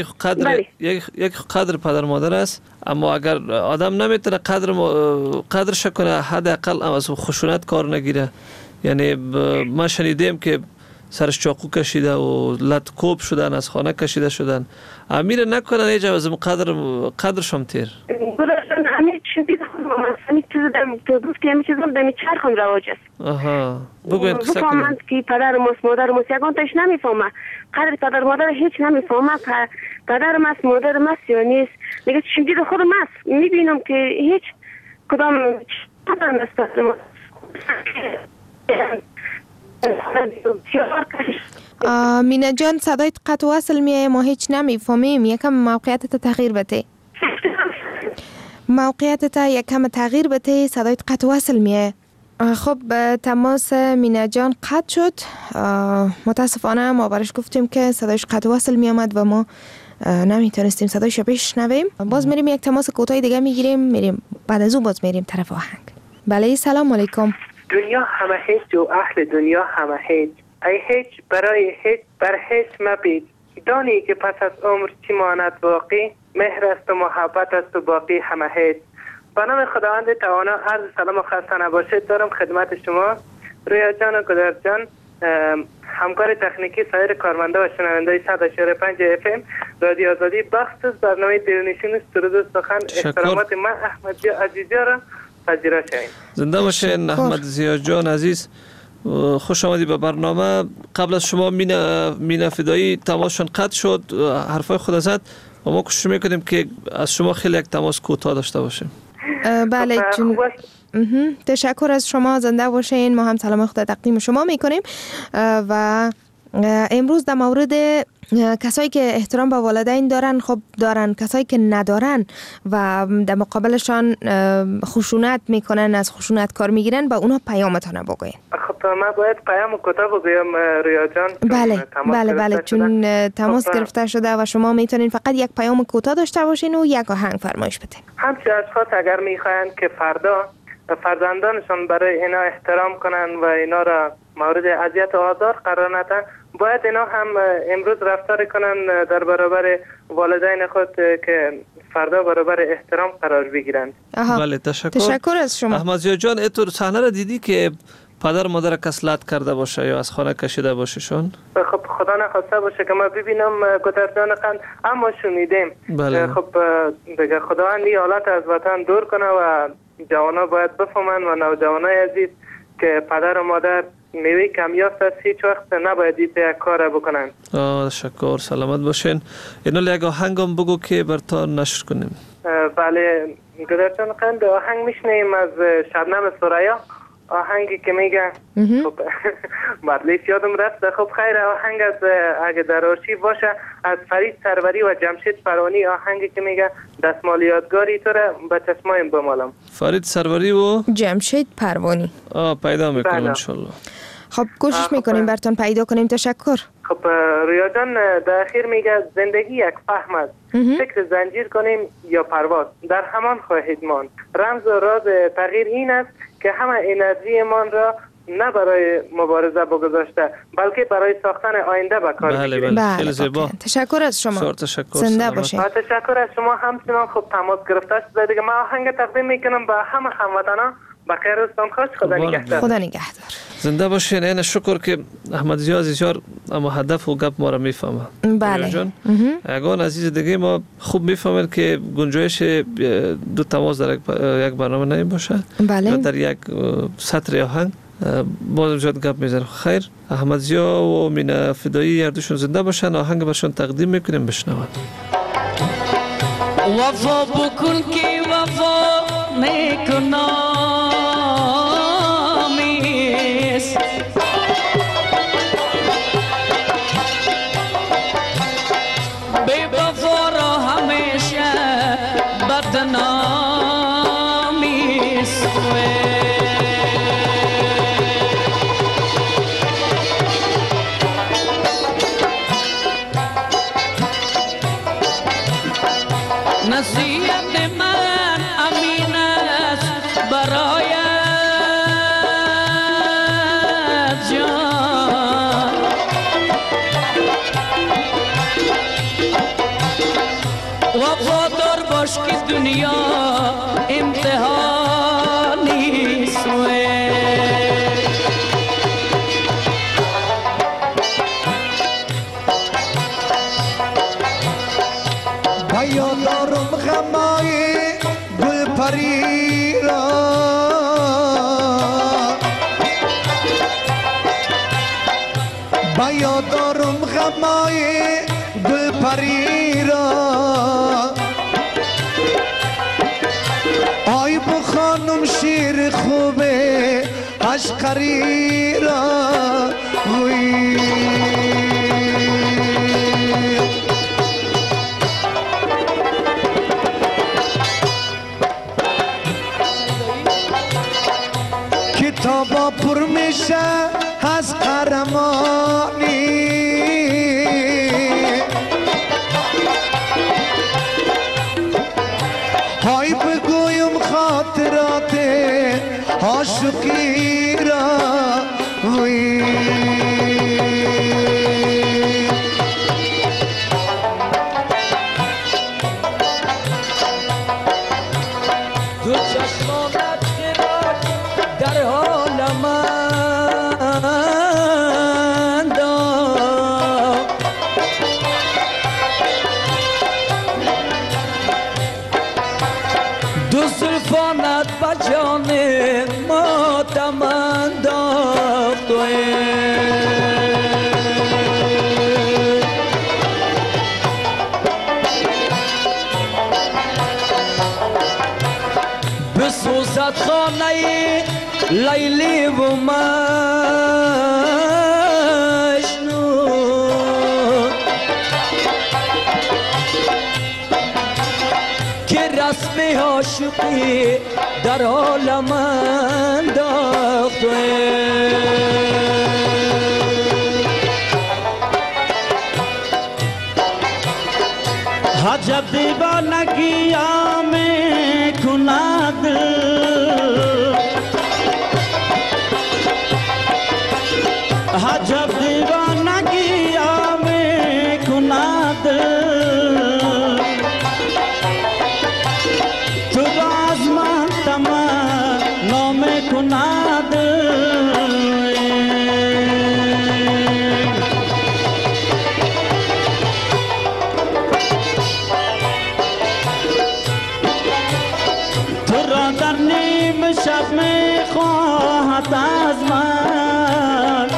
قدر پدر مادر است، اما اگر آدم نمیتونه قدرش کنه، حداقل از خشونت کار نگیره. یعنی ما شنیدیم که سرش چاقو کشیده و لط کوب شدن، از خانه کشیده شدن. امیر نکنن ایجا از قدرش هم تیر. امیر شدید خودم همین چیز که گفت که همین چیز هم دمی چرخ هم رواج است. آها بگوین قصه کنیم. بفهمند که پدر ماست مادر ماست، یکان تاش نمیفهمه قدر پدر مادر، هیچ نمیفهمه که پدر ماست مادر ماست یا نیست. دیگه شدید خودم است، میبینم که هیچ کدام پدر ماست پدر ماست. مینا جان صدایت قطع وصل میه، ما هیچ نمیفهمیم. یکم موقعیتت تغییر بده. موقعیتت یکم تغییر بده، صدایت قطع وصل میه. خب تماس مینا جان قطع شد. متاسفانه ما برش گفتیم که صدایش قطع وصل میامد و ما نمیتونستیم صدایش بشنویم. باز میریم یک تماس کوتاه دیگه میگیریم، بعد از اون باز میریم طرف آهنگ. بله سلام علیکم. دنیا همه هیچ و اهل دنیا همه هیچ، ای هیچ برای هیچ بر هیچ مبید. دانی که پس از عمر چی ماند باقی، مهر است و محبت است و باقی همه هیچ. به نام خداوند توانا عرض سلام و خسته نباشید دارم خدمت شما رویا جان و گدر جان، همکار تکنیکی سایر کارمنده و شنونده‌های 100.5 FM رادیو آزادی. بخش از برنامه دلنشین سرود و سخن احترامات من احمد عزیزی را پذیرا شوید. زنده باشین احمد زیا جان عزیز، خوش آمدی به برنامه. قبل از شما مینا فدایی تماسشون قطع شد، حرفای خود زد و ما کوشش میکنیم که از شما خیلی یک تماس کوتاه داشته باشیم. بله تشکر از شما، زنده باشین. ما هم سلام خدا تقدیم شما میکنیم و امروز در مورد کسایی که احترام به والدین دارن خب دارن، کسایی که ندارن و در مقابلشان خشونت میکنن، از خشونت کار میگیرن، با اونا پیامتون بگوین. خب من باید پیام کوتاه بگویم ریا جان. بله چون تماس گرفته شده و شما میتونین فقط یک پیام کوتاه داشته باشین و یک آهنگ فرمایش بدین. همچه اشخاص اگر میخواین که فردا فرزندانشان برای اینا احترام کنن و اینا را مورد اذیت و آزار قرار ندن، باید اینا هم امروز رفتار کنن در برابر والدین خود که فردا برابر احترام قرار بگیرند. بله تشکر از شما. احمدزیا جان، اینطور صحنه را دیدی که پدر مادر کسلت کرده باشه یا از خانه کشیده باششون؟ خب خدا نخواسته باشه که ما ببینم گذر جان خند، اما شنیدیم. بله. خب دیگه خداوند این حالت از وطن دور کنه و جوانا باید بفهمن و نوجوانای عزیز که پدر و مادر میوه کمیافت است، هیچ وقت نباید این یک کار بکنن. تشکر، سلامت باشین. اینو یک آهنگم بگو که برتان نشر کنیم. بله گذر جان خند، آهنگ میشنیم از شبنم سریا، آهنگی که میگه خب مدلیس یادم رفت. خب خیر، آهنگ از اگه در آرشیو باشه از فرید سروری و جمشید پروانی، آهنگی که میگه دستمال یادگاری تو را به چشمایم بمالم. فرید سروری و جمشید پروانی پیدا میکنم انشالله. خب کوشش میکنیم براتون پیدا کنیم. تشکر. خب ریا جان در اخیر میگه زندگی یک فهم است، فکر زنجیر کنیم یا پرواز در همان خواهید ماند. رمز و راز تغییر این است که همه انرژی من را نه برای مبارزه بگذاشته بلکه برای ساختن آینده به کار بگیریم. بله خیلی زیبا. تشکر از شما. تشکر. زنده باشین. تشکر از شما همچنان. خب تماس گرفته شده دیگه. من آهنگ تقدیم میکنم به همه هموطنان. بخیر روزتان خوش. خدا نگهدار. خدا نگهدار. زنده باشین. این شکر که احمدزیا عزیزیار اما هدف و گپ ما را میفهمه. بله. اگان عزیز دیگه ما خوب میفهمن که گنجایش دو تماس در یک برنامه نمیباشه. بله. در یک سطر آهنگ باز جد گپ میزنه. خیر، احمدزیا و مینا فدایی هر دوشون زنده باشن. آهنگ برشون تقدیم میکنیم بشنوند. وفا بکن که وفا نکنامیست، بی وفا را همیشه بدنامیست. نصیحت من امین است برایت جان، وفادار باش که دنیا امتحانی است. یادارم غمای گل پری را، یادارم غمای گل پری را، آی بو خانم شیر خوبه عشقری را. کتابا پر میشه از قهرمانی، های بگویم خاطرات عاشقی را. دو چشمانت خیرات در حال من دار، دو زلفانت با جان ماتم انداخت. بسوزد خانه لیلی و مجنون، به عاشقی در عالم انداخته عجب دیوانگی آمه کند عجب دیوانگی آمه کند تو باز من تمنا میکند تو را در نیم شب میخواهد از من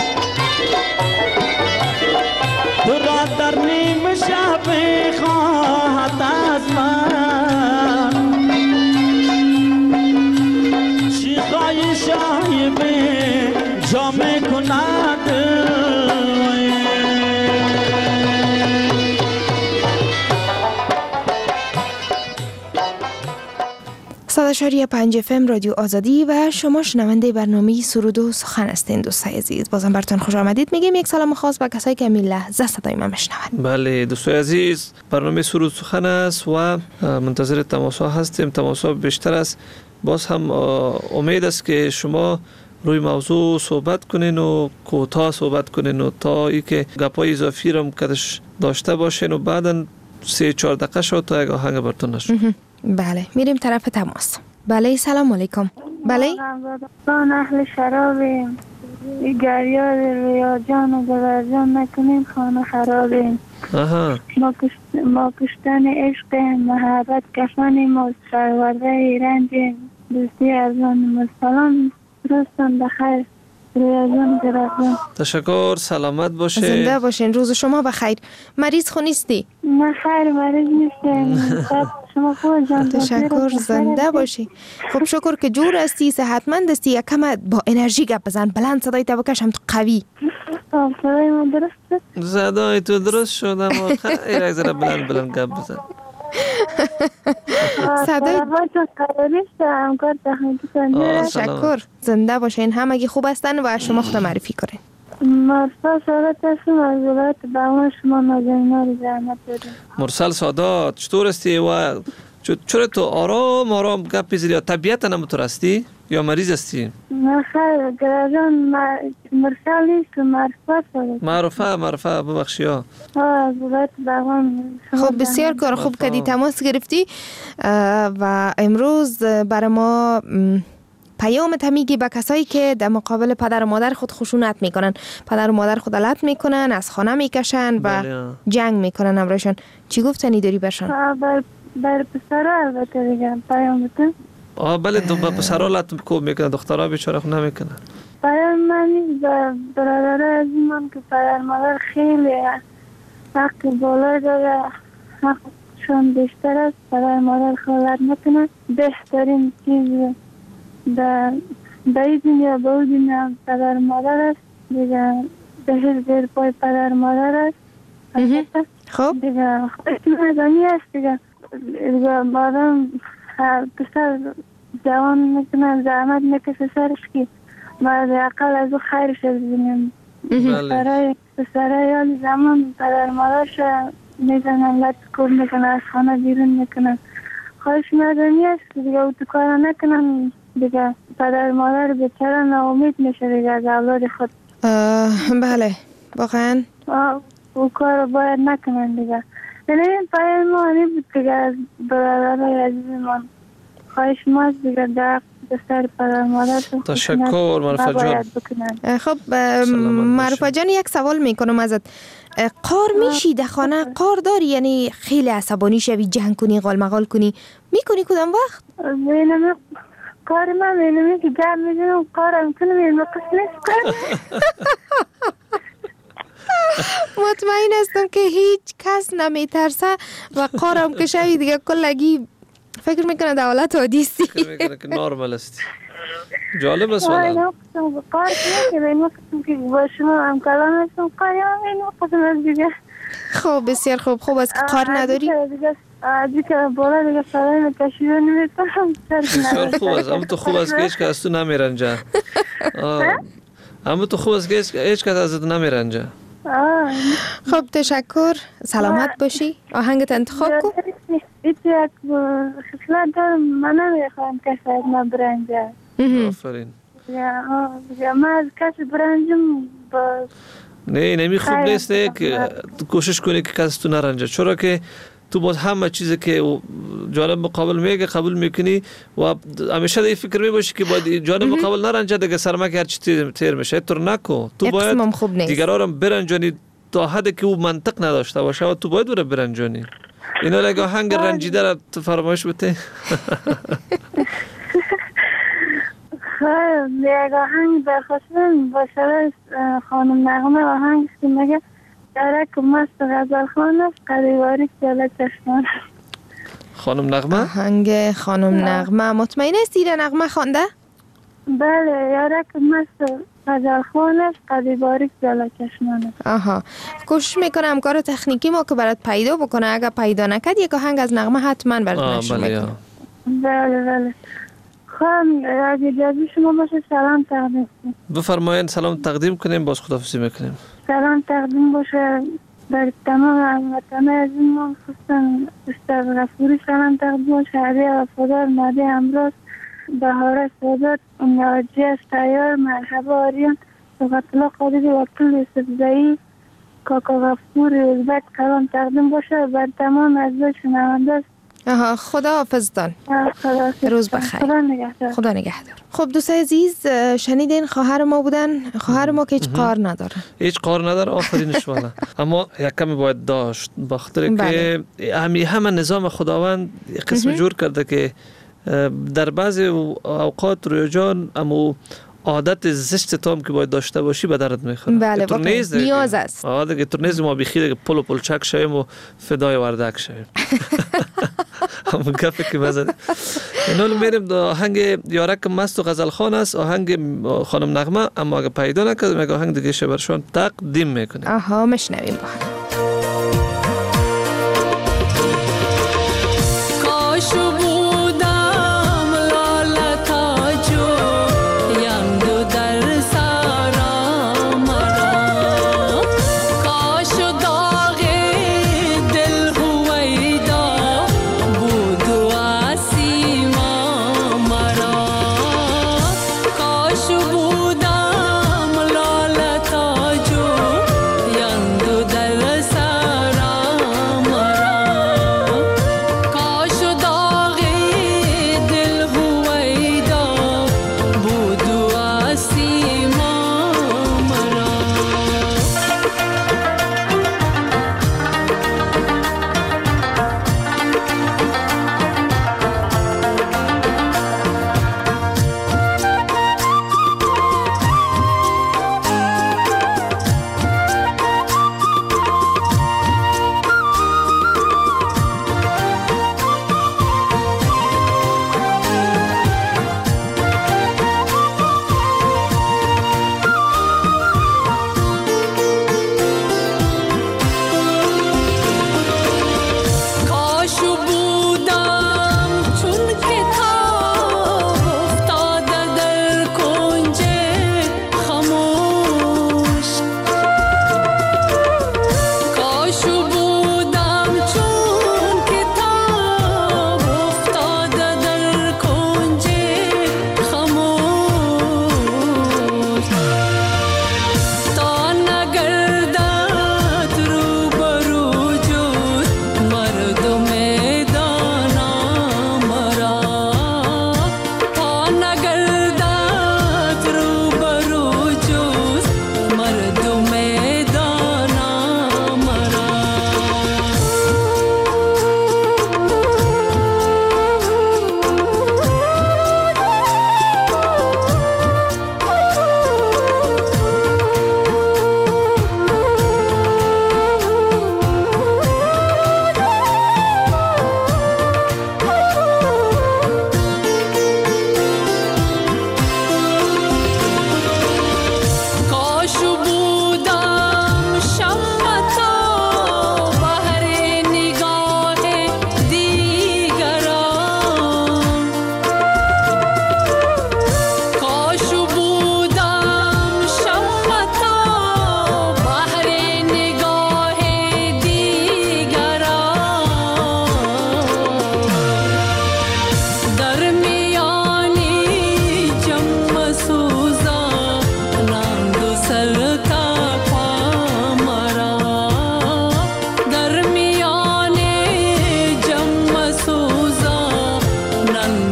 تو را در نیم شب میخواهد از من چیخای شایبه جا میکند 100.5 FM رادیو آزادی و شما شنونده برنامه سرود و سخن هستین دوستای عزیز. بازم براتون خوش آمدید میگیم. یک سلام خاص به کسایی که همین لحظه صدای ما میشنون. بله دوستای عزیز، برنامه سرود و سخن است و منتظر تماس‌ها هستیم. تماس‌ها بیشتر است. باز هم امید است که شما روی موضوع صحبت کنین و کوتاه صحبت کنین و تا ای که گپای اضافی رو کدش داشته باشین و بعداً 3-4 دقیقه شد تا یک آهنگ براتون نشد. بله میریم طرف تماس. بله سلام علیکم. بله ما اهل شرابیم، گریاد ریا جان و گوزان نکنیم خانه خرابیم. ما کشتن عشق محبت کفنیم و سرورده رنجیم. دوستی از آن مسلم درستان بخیر. تشکر، سلامت باشین. زنده باشین. روز شما بخیر. مریض خو نیستی؟ نه خیر مریض نیستم. شما خوب جان. تشکر، زنده باشی. خب شکر که جور هستی، صحتمند هستی. یکم با انرژی گپ بزن، بلند صدای تو بکش، هم تو قوی. صدای من درست شد؟ صدای تو درست شد اما خیلی یک ذره بلند گپ بزن. صدای تشکر، زنده باشین. همگی خوب هستن و شما خود معرفی کنین. مرسل سادات هستم از ولایت بهمان. شما نازنینا رو زحمت بدین. مرسل سادات چطور هستی و چرا تو آرام گپ میزنی؟ طبیعت نمطور هستی یا مریض هستی؟ نه خیر گرازان مرسل نیست، معرفه ببخشی ها. از ولایت بهمان. خب بسیار کار خوب کردی، تماس گرفتی و امروز برای ما پیامت میگی به کسایی که در مقابل پدر و مادر خود خشونت میکنن، پدر و مادر خود علت میکنن، از خانه میکشن و جنگ میکنن امرایشان. چی گفتنی داری برشان؟ بر پسرها البته دیگه پیامتون. بله تو با پسرها لطم کوب میکنن، دخترها بیچاره خود نمیکنن. پیام من برادر از من که پدر مادر خیلی حق بالا داره، حقشون بیشتر است. پدر مادر خیالت نکنن. بهترین چیز در این دنیا به اون دنیا پدر مادر است دیگه. بهش زیر پای پدر مادر است. خب دیگه مردمی است دیگه. مادم پسر جوان میکنن زحمت میکشه سرش که مرد اقل از او خیرش از بینیم. پسرهای یاد زمان پدر مادرش میزنن، لط کور میکنن، از خانه بیرون میکنن. خواهش مردمی است دیگه. او تو کار نکنن دیگه. پدر مادر بیچاره ناامید میشه دیگه از اولاد خود. بله واقعا او کار باید نکنن دیگه. یعنی این پیام ما همی بود دیگه از برادرهای عزیز من. خواهش ماست دیگه در بسر پدر مادر. تشکر معرفت جان. خب معرفت جان یک سوال میکنم ازت. قار میشی در خانه؟ قار داری؟ یعنی خیلی عصبانی شوی، جنگ کنی، غالمغال کنی؟ میکنی کدام وقت؟ کار من اینمی که جمع میزنم کارم کنم این وقت نیست. مطمئن هستم که هیچ کس نمیترسه و قارم که شوی دیگه کلگی فکر میکنه در حالت عادیستی. فکر میکنه که نارمال استی. جالب است والا. قار که این وقت که با شما هم کلام هستم قاری هم این وقت دیگه. خب بسیار خوب. خوب است که قار نداری؟ عادی که بالا دیگه صدای کشیده نمیتونم. بسیار خوب است. اما تو خوب است که هیچ کس از تو نمیرنجه. اما تو خوب است که هیچ کس از تو نمیرنجه. خب تشکر. سلامت باشی. آهنگت انتخاب کن. یک خصلت دارم، من نمیخوام کسی از من برنجه. آفرین. من از کسی برنجم با نه نمی خوب نیست که کوشش کنی که کسی تو نرنجه، چرا که تو باز همه چیزی که جانب مقابل میگه قبول میکنی و همیشه این فکر میباشی که باید جانب مقابل نرنجه دیگه سرمک هر چی تیر میشه. طور نکن. تو باید دیگران رو برنجانی تا حدی که او منطق نداشته باشه و تو باید بره برنجانی. اینا لگه آهنگ رنجیده را تو فرمایش بده. خب یک آهنگ برخواستم با شرای خانم نغمه آهنگ که میگه یارک مست غزل خان است قریباری جلو چشمان. خانم نغمه؟ آهنگ خانم نغمه. مطمئن هستی نغمه خوانده؟ بله یارک مست غزل خان است قریباری جلو چشمان. آها کوشش میکنم کار تکنیکی ما که برات پیدا بکنه، اگر پیدا نکرد یک آهنگ از نغمه حتما برات نشون میکنه. بله خب اگه اجازه شما باشه سلام تقدیم کنیم. بفرمایید. سلام تقدیم کنیم باز خداحافظی میکنیم. سلام تقدیم باشه بر تمام هموطنان عزیز ما، خصوصا استاد غفوری سلام تقدیم باشه، علی وفادار، مهدی امروز، بهاره سادات، ناجی از تیار، مرحبا آریان، سقط الله قادری و کل یوسفزایی، کاکا غفور ازبک سلام تقدیم باشه بر تمام عزیز شنونده. خدا حافظتان. روز بخیر. خدا نگهدار. خب دوست عزیز شنیدین خواهر ما بودن، خواهر ما که هیچ قار نداره. هیچ قار نداره. آفرینش والا. اما یک کمی باید داشت بخاطر که همه نظام خداوند قسم جور کرده که در بعضی اوقات روی جان اما عادت زشت تام که باید داشته باشی به درد میخوره. بله نیاز است. دیگه تورنیز ما بخیر پل و پلچک شویم و فدای وردک شویم. همون گفه که بزنیم. اینو میریم دو آهنگ یارک مست و غزل خان است، آهنگ خانم نغمه، اما اگه پیدا نکردیم اگه آهنگ دیگه شه برشان تقدیم میکنیم. مشنویم با هم. در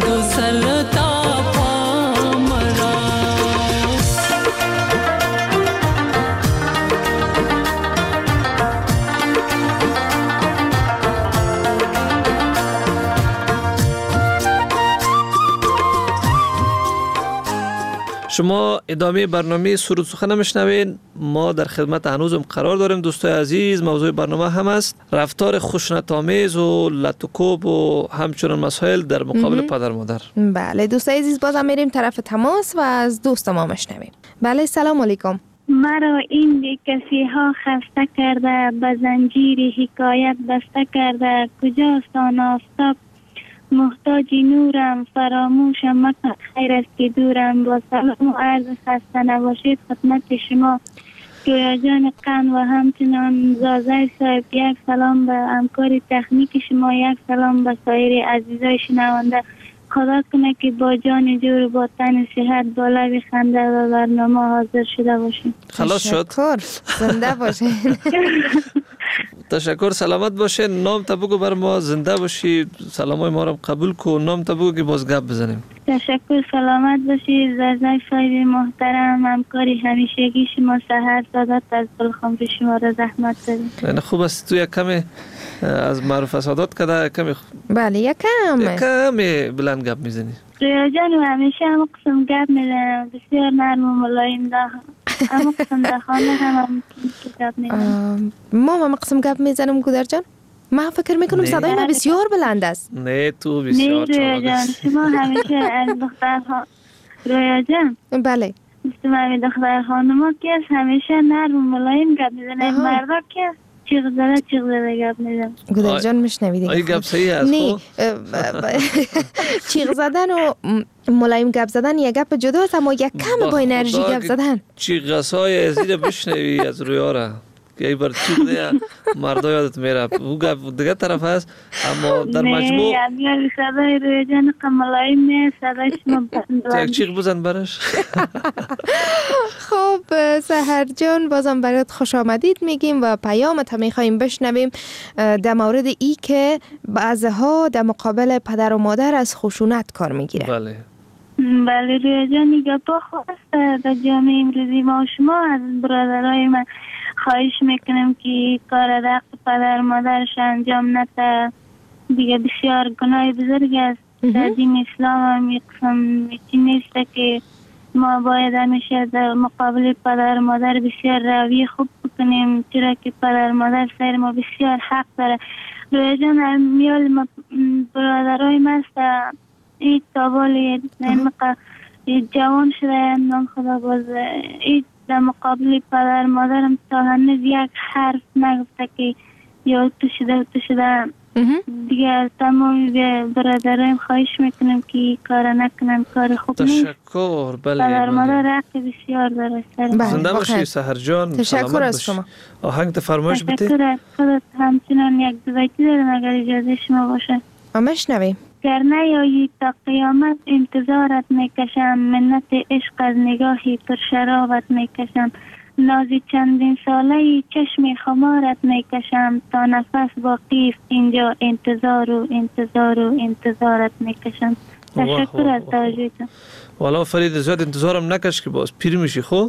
دو سر تا پا مرا. شما ادامه برنامه سرود سخن میشنوین. ما در خدمت هنوزم قرار داریم دوستای عزیز. موضوع برنامه هم است رفتار خشونت‌آمیز و لطوکوب و همچنین مسائل در مقابل پدر مادر. بله دوستای عزیز بازم میریم طرف تماس و از دوست ما میشنویم. بله سلام علیکم. مرا این بیکسی ها خسته کرده، به زنجیر حکایت بسته کرده. کجاست آن آفتاب محتاج نورم، فراموشم مکن خیر است که دورم. با سلام و عرض خسته نباشید خدمت شما رویا جان قن و همچنان زازای صاحب. یک سلام به همکار تکنیک شما، یک سلام به سایر عزیزای شنونده. خدا کنه که با جان جور با تن صحت با لب خنده و برنامه حاضر شده باشیم. خلاص شد. زنده باشین. تشکر، سلامت باشه. نام تا بگو بر ما، زنده باشی، سلامای ما رو قبول کن. نام تا بگو که باز گپ بزنیم. تشکر، سلامت باشی. زازای صاحب محترم، همکاری همیشگی شما سحر سادات از دلخوام شما را زحمت داریم. یعنی خوب است تو یک کمی از معروف سادات کده کمی. بله یک کمی بلند گپ میزنی. رویا جان همیشه هم قسم گپ میزنم، بسیار نرم و ملایم ده. هم قسم ده خانه هم گپ میزنم. ما هم قسم گپ میزنم گودر جان. من فکر میکنم صدای ما بسیار بلند است. نه تو بسیار چالاک است. شما همیشه از دخترها رویا جان. بله. شما دختر خانما که همیشه نرم و ملایم گپ میزنه. مردا که چیغ زده گپ میزنم. گودر جان میشنوید؟ آیا گپ صحیح است؟ نه چیغ زدن و ملایم گپ زدن یک گپ جدا است، اما یک کم با انرژی گپ زدن. چیغسای ازیر بشنوی از رویا را که ای بار چیغ ده مردا یادت میره. او گپ دیگه طرف هست، اما در مجموع نه صدای رویا جان ملایم نه، صدای شما یک چیغ بزن برش. خب سحر جان بازم برات خوش آمدید میگیم و پیامت هم میخواییم بشنویم در مورد ای که بعضها در مقابل پدر و مادر از خشونت کار میگیره. بله رویا جان نگاه پا خواست در جامعه امروزی ما شما از برادرای من خواهش میکنم که کار رقص پدر مادرش انجام نده. دیگه بسیار گناه بزرگ است. در دین اسلام هم یک قسم نیست که ما باید همیشه در مقابل پدر مادر بسیار روی خوب بکنیم، چرا که پدر مادر سر ما بسیار حق داره. رویا جان میال برادرای ما است این تابال جوان شده نام خدا باز این در مقابل پدر مادرم تا هنوز یک حرف نگفته که یا تو شده دیگه تمام برادرایم خواهش میکنم که کار نکنن، کار خوب نیست. تشکر. پدر مادر حق بسیار داره. زنده باشی سحر جان. تشکر از شما. آهنگ فرمایش بده. تشکر از خودت. همچنان یک دویتی دارم اگر اجازه شما باشه. مشنویم. گر نیایی تا قیامت انتظارت میکشم، منت عشق از نگاهی پر شرابت میکشم. نازی چندین ساله چشم خمارت میکشم، تا نفس باقی است اینجا انتظار و انتظارت میکشم. تشکر از توجهتون. والا فرید زیاد انتظارم نکش که باز پیر میشی. خب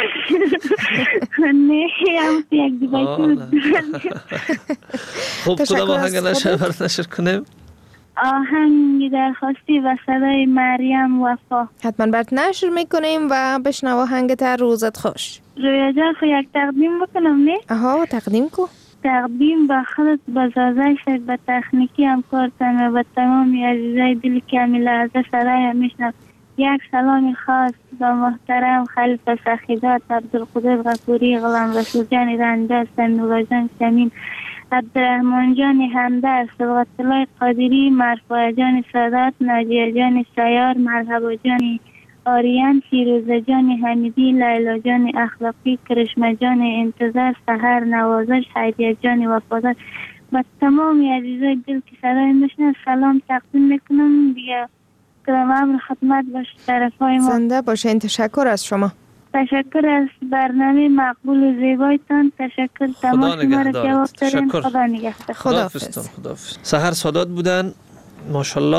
نه هم یک دوباره خب کدام آهنگ نشر کنیم؟ آهنگ درخواستی و صدای مریم وفا. حتما برات نشر میکنیم و بشنو آهنگت. روزت خوش. رویا جان خو یک تقدیم بکنم نه؟ آها تقدیم کو. تقدیم به خودت، به زازای شد، به تکنیکی همکارتان و به تمام عزیزای دل کامل از سرای میشنم. یک سلام خاص به محترم خلیفه سخیدات، عبدالقدر غفوری، غلام رسول جان رنده، سنولا جان شمین، عبدالرحمن جان همدر، صبغت الله قادری، مرفوع جان سادات، ناجیه جان سیار، مرحبا جان آریان، فیروزه جان حمیدی، لیلا جان اخلاقی، کرشمه جان انتظار، سحر نوازش، حیدیه جان وفادار. با تمام عزیزای دل که صدای میشنن سلام تقدیم میکنم. دیگه کلام خدمت باش طرفای ما. زنده باشین. تشکر از شما. تشکر از برنامه مقبول و زیبایتان. تشکر تمام شما را جواب دارین. خدا نگهدار. خداحافظ. سحر سادات بودن ماشاءالله.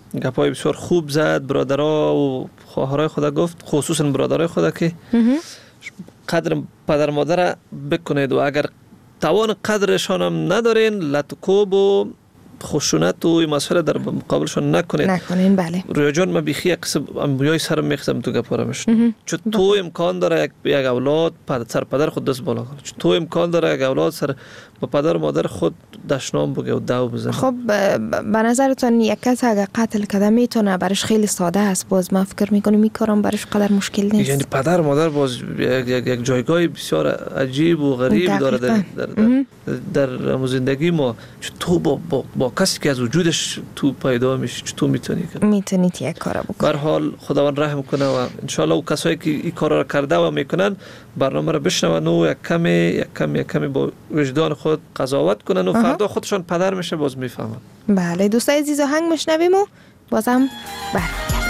گپای بسیار خوب زد. برادرها و خواهرای خود گفت، خصوصا برادرای خود که قدر پدر مادر بکنید و اگر توان قدرشان هم ندارین لطکوب و خشونت و این مسئله در مقابلشان نکنین. بله رویا جان من بیخی یک قسم امبویای سرم میخزم تو گپارمش. چون تو امکان داره یک اولاد سر پدر خود دست بالا کنه، چون تو امکان داره یک اولاد سر با پدر و مادر خود دشنام بگه و دو بزنه. خب به نظرتون یک کس اگر قتل کرده میتونه برش خیلی ساده است، باز من فکر میکنم این کارم برش قدر مشکل نیست. یعنی پدر مادر باز یک جایگاه بسیار عجیب و غریب داره در زندگی ما. تو با کسی که از وجودش تو پیدا میشه تو میتونید یک کار بکنید. به هر حال خداوند رحم کنه و ان شاء الله کسایی که این کارا رو کرده و میکنن برنامه رو بشنون و یک کمی با وجدان خود قضاوت کنن و فردا خودشان پدر میشه باز میفهمن. بله دوستای عزیز آهنگ میشنویم و بازم برمیگردیم.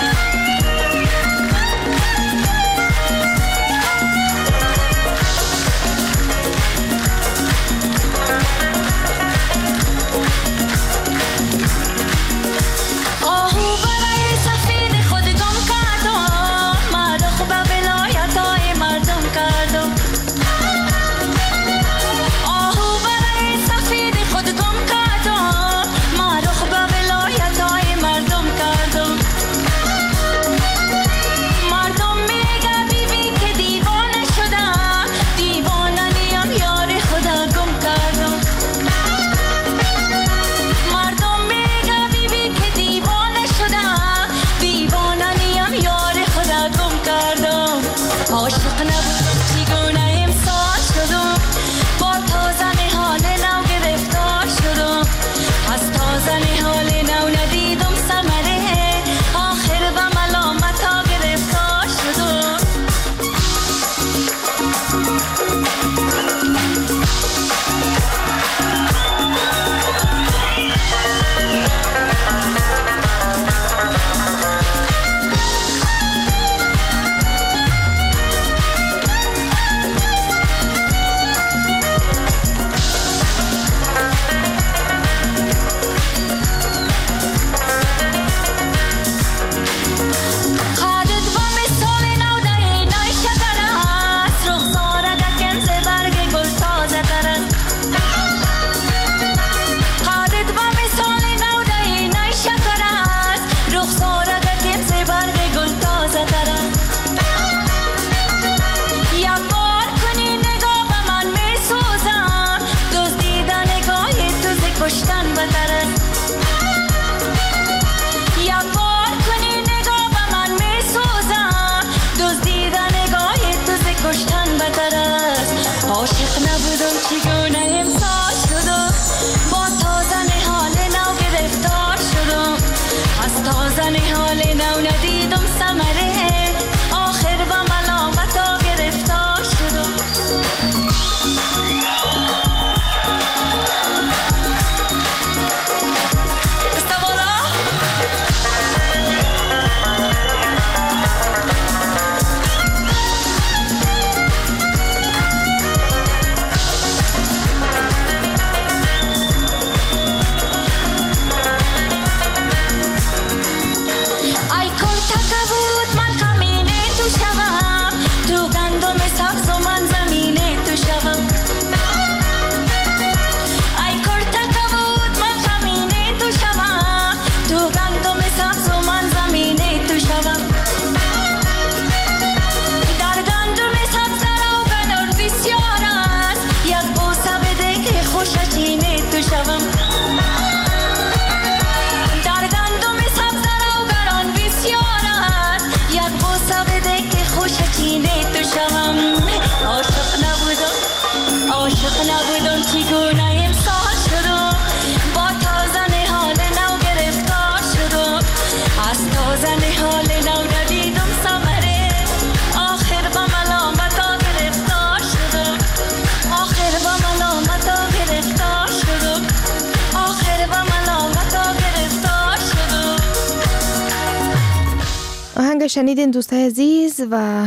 شنیدین دوستای عزیز و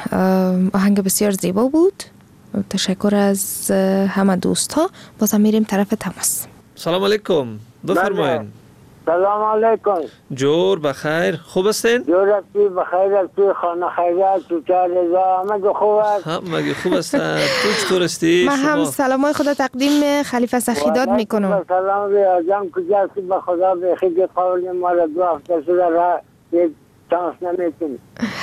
آهنگ بسیار زیبا بود. تشکر از همه دوست ها. بازم میریم طرف تماس. سلام علیکم، بفرمایید. سلام علیکم. جور بخیر، خوب هستین؟ جور هستی، بخیر هستی، خانه خیریت، چوچه رضا، همه خوب است؟ همه خوب هستن. تو چطور هستی؟ من هم سلامای خدا تقدیم خلیفه سخیدات میکنم. سلام ریاضم، کجا هستی؟ به خدا بخیر قول ما را 2 هفته شده را یک چانس نمیتونی.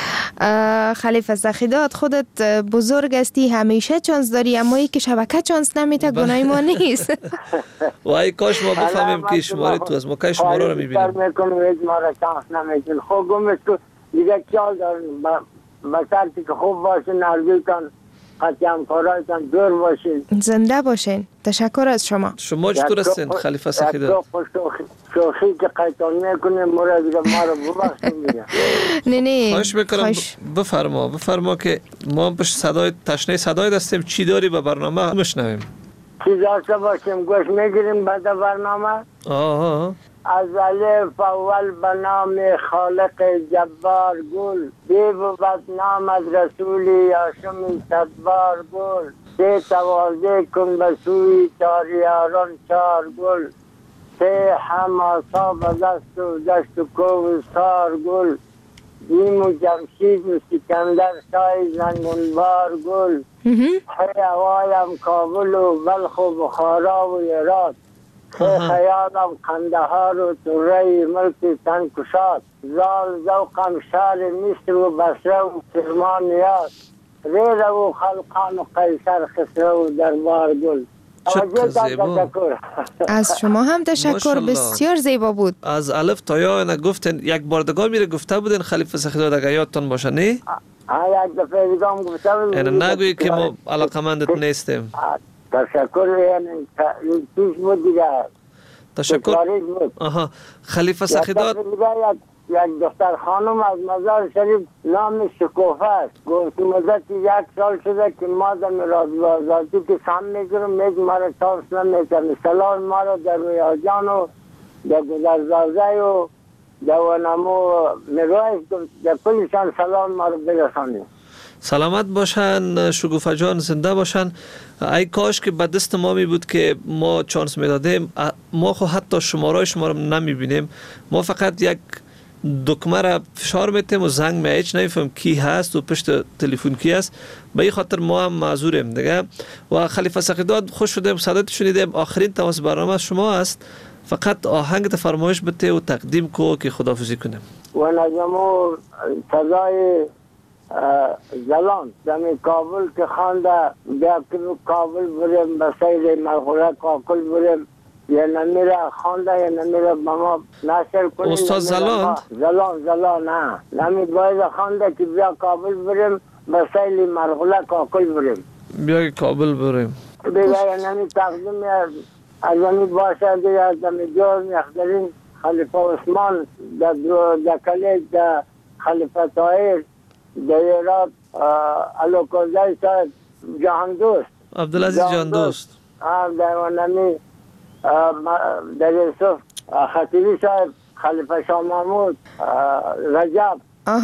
خلیفه سخیدات خودت بزرگ هستی، همیشه چانس داری، اما ای که شبکه چانس نمیته گناه ما نیست. وای کاش ما بفهمیم که شماره تو از ما که شماره رو میبینیم. ما را چانس نمیتون. خب گمش تو دیگه چال دارن بسرتی که خوب باشین، نرگیتان قطعی همکارایتان دور باشین، زنده باشین. تشکر از شما. شما چطور هستین خلیفه سخیدات؟ شوخی که قیتان میکنه مرا دیگه ما رو ببخشیم دیگه. نه خواهش میکنم بفرما که ما پشت صدای تشنه صدای دستیم. چی داری به برنامه بشنویم؟ چی داشته باشیم گوش میگیریم بعد برنامه. از الف اول به نام خالق جبار گل، بی بود نام از رسول هاشمی صدبار گل، سه تواضع کن به سوی تاریاران 4 گل، سه هم آسا به دشت و کوهستار گل، دیم و جمشید و سکندر شای زنگونبار گل، هوایم کابل و بلخ و بخارا و هرات، خیالم قندهار و طره ملک تنکشاد، زال ذوقم شهر مصر و بصره و کرمان نیاز، ریره و خلقان و قیصر خسرو و دربار گل. چقدر زیبا. از شما هم تشکر، بسیار زیبا بود. از الف تا یا نگفتن یک بار دیگه میره گفته بودن خلیفه سخیدات اگه یادتان باشه نه؟ یک دفعه دیگه هم گفته بودن. نگویی که ما علاقمندت نیستیم. تشکر، یعنی پیش بود دیگه. تشکر. خلیفه سخیدات یک دختر خانم از مزار شریف نام شکوفه است. گفت مدت 1 سال شده که ما در میراث آزادی که سهم میگیرم میگه ما را چانس نمیتن. سلام ما را در ریاجان و در گذرزازه و در ونمو میرویس در کلشان سلام ما را برسانیم. سلامت باشن شکوفه جان، زنده باشن. ای کاش که به دست ما می بود که ما چانس میدادیم. ما خو حتی شماره شما رو نمیبینیم، ما فقط یک دکمه را فشار میتیم و زنگ می هیچ نمیفهم کی هست و پشت تلفن کی هست. به این خاطر ما هم معذوریم دیگه. و خلیفه سخیدات خوش شدیم صدات شنیدیم. آخرین تماس برنامه شما است، فقط آهنگ فرمایش بده و تقدیم کو که خداحافظی کنیم. و نظمو صدای زلان دمی کابل که خانده بیا که کابل بریم به سیر مرغوره کاکل بریم، یا نمیره خانده یا نمیره با ما نشر کنیم. استاد زلان نه نمی باید خانده که بیا کابل بریم به سیر مرغوره کاکل بریم، بیا کابل بریم بیا نمی تقدیم از نمی باشه دیگه از نمی جور میخدرین خلیفه عثمان در کلیج در خلیفه طاهر در ایراد علوکوزه صاحب جهان دوست عبدالعزیز جهان دوست در ونمی در یوسف خطیبی صاحب خلیفه شاه محمود رجب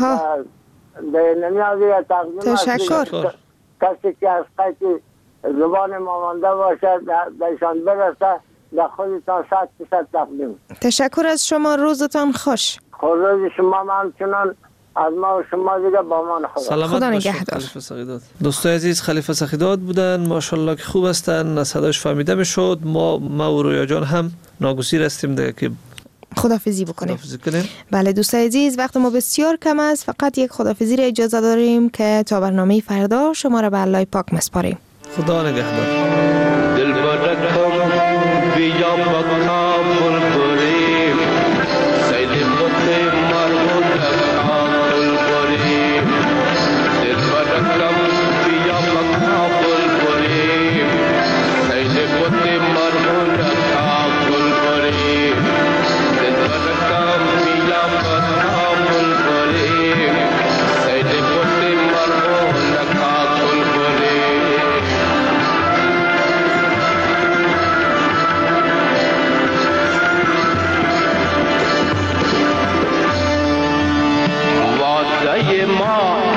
در نمیازی تقدیم تشکر. کسی که از قیدی زبان مامانده باشد درشان برسه در خودتان 100% تقدیم. تشکر از شما، روزتان خوش. روز شما همچنان از ما و شما دیگه با من خدا نگهدار. دوستای عزیز خلیفه سخیدات بودن، ماشاءالله که خوب هستن، از صداش فهمیده میشد. ما و رویا جان هم ناگزیر هستیم دیگه که خداحافظی بکنیم. بله دوستای عزیز، وقت ما بسیار کم است، فقط یک خداحافظی را اجازه داریم که تا برنامه فردا شما را به الله پاک مسپاریم. خدا نگهدار. دل برکم بیا کابل بریم، سید خود مربوط کابل بریم، دل برکم بیا کابل بریم، سید خود مربوط کابل بریم، دل برکم بیا کابل بریم، سید خود مربوط کابل بریم. وعده ما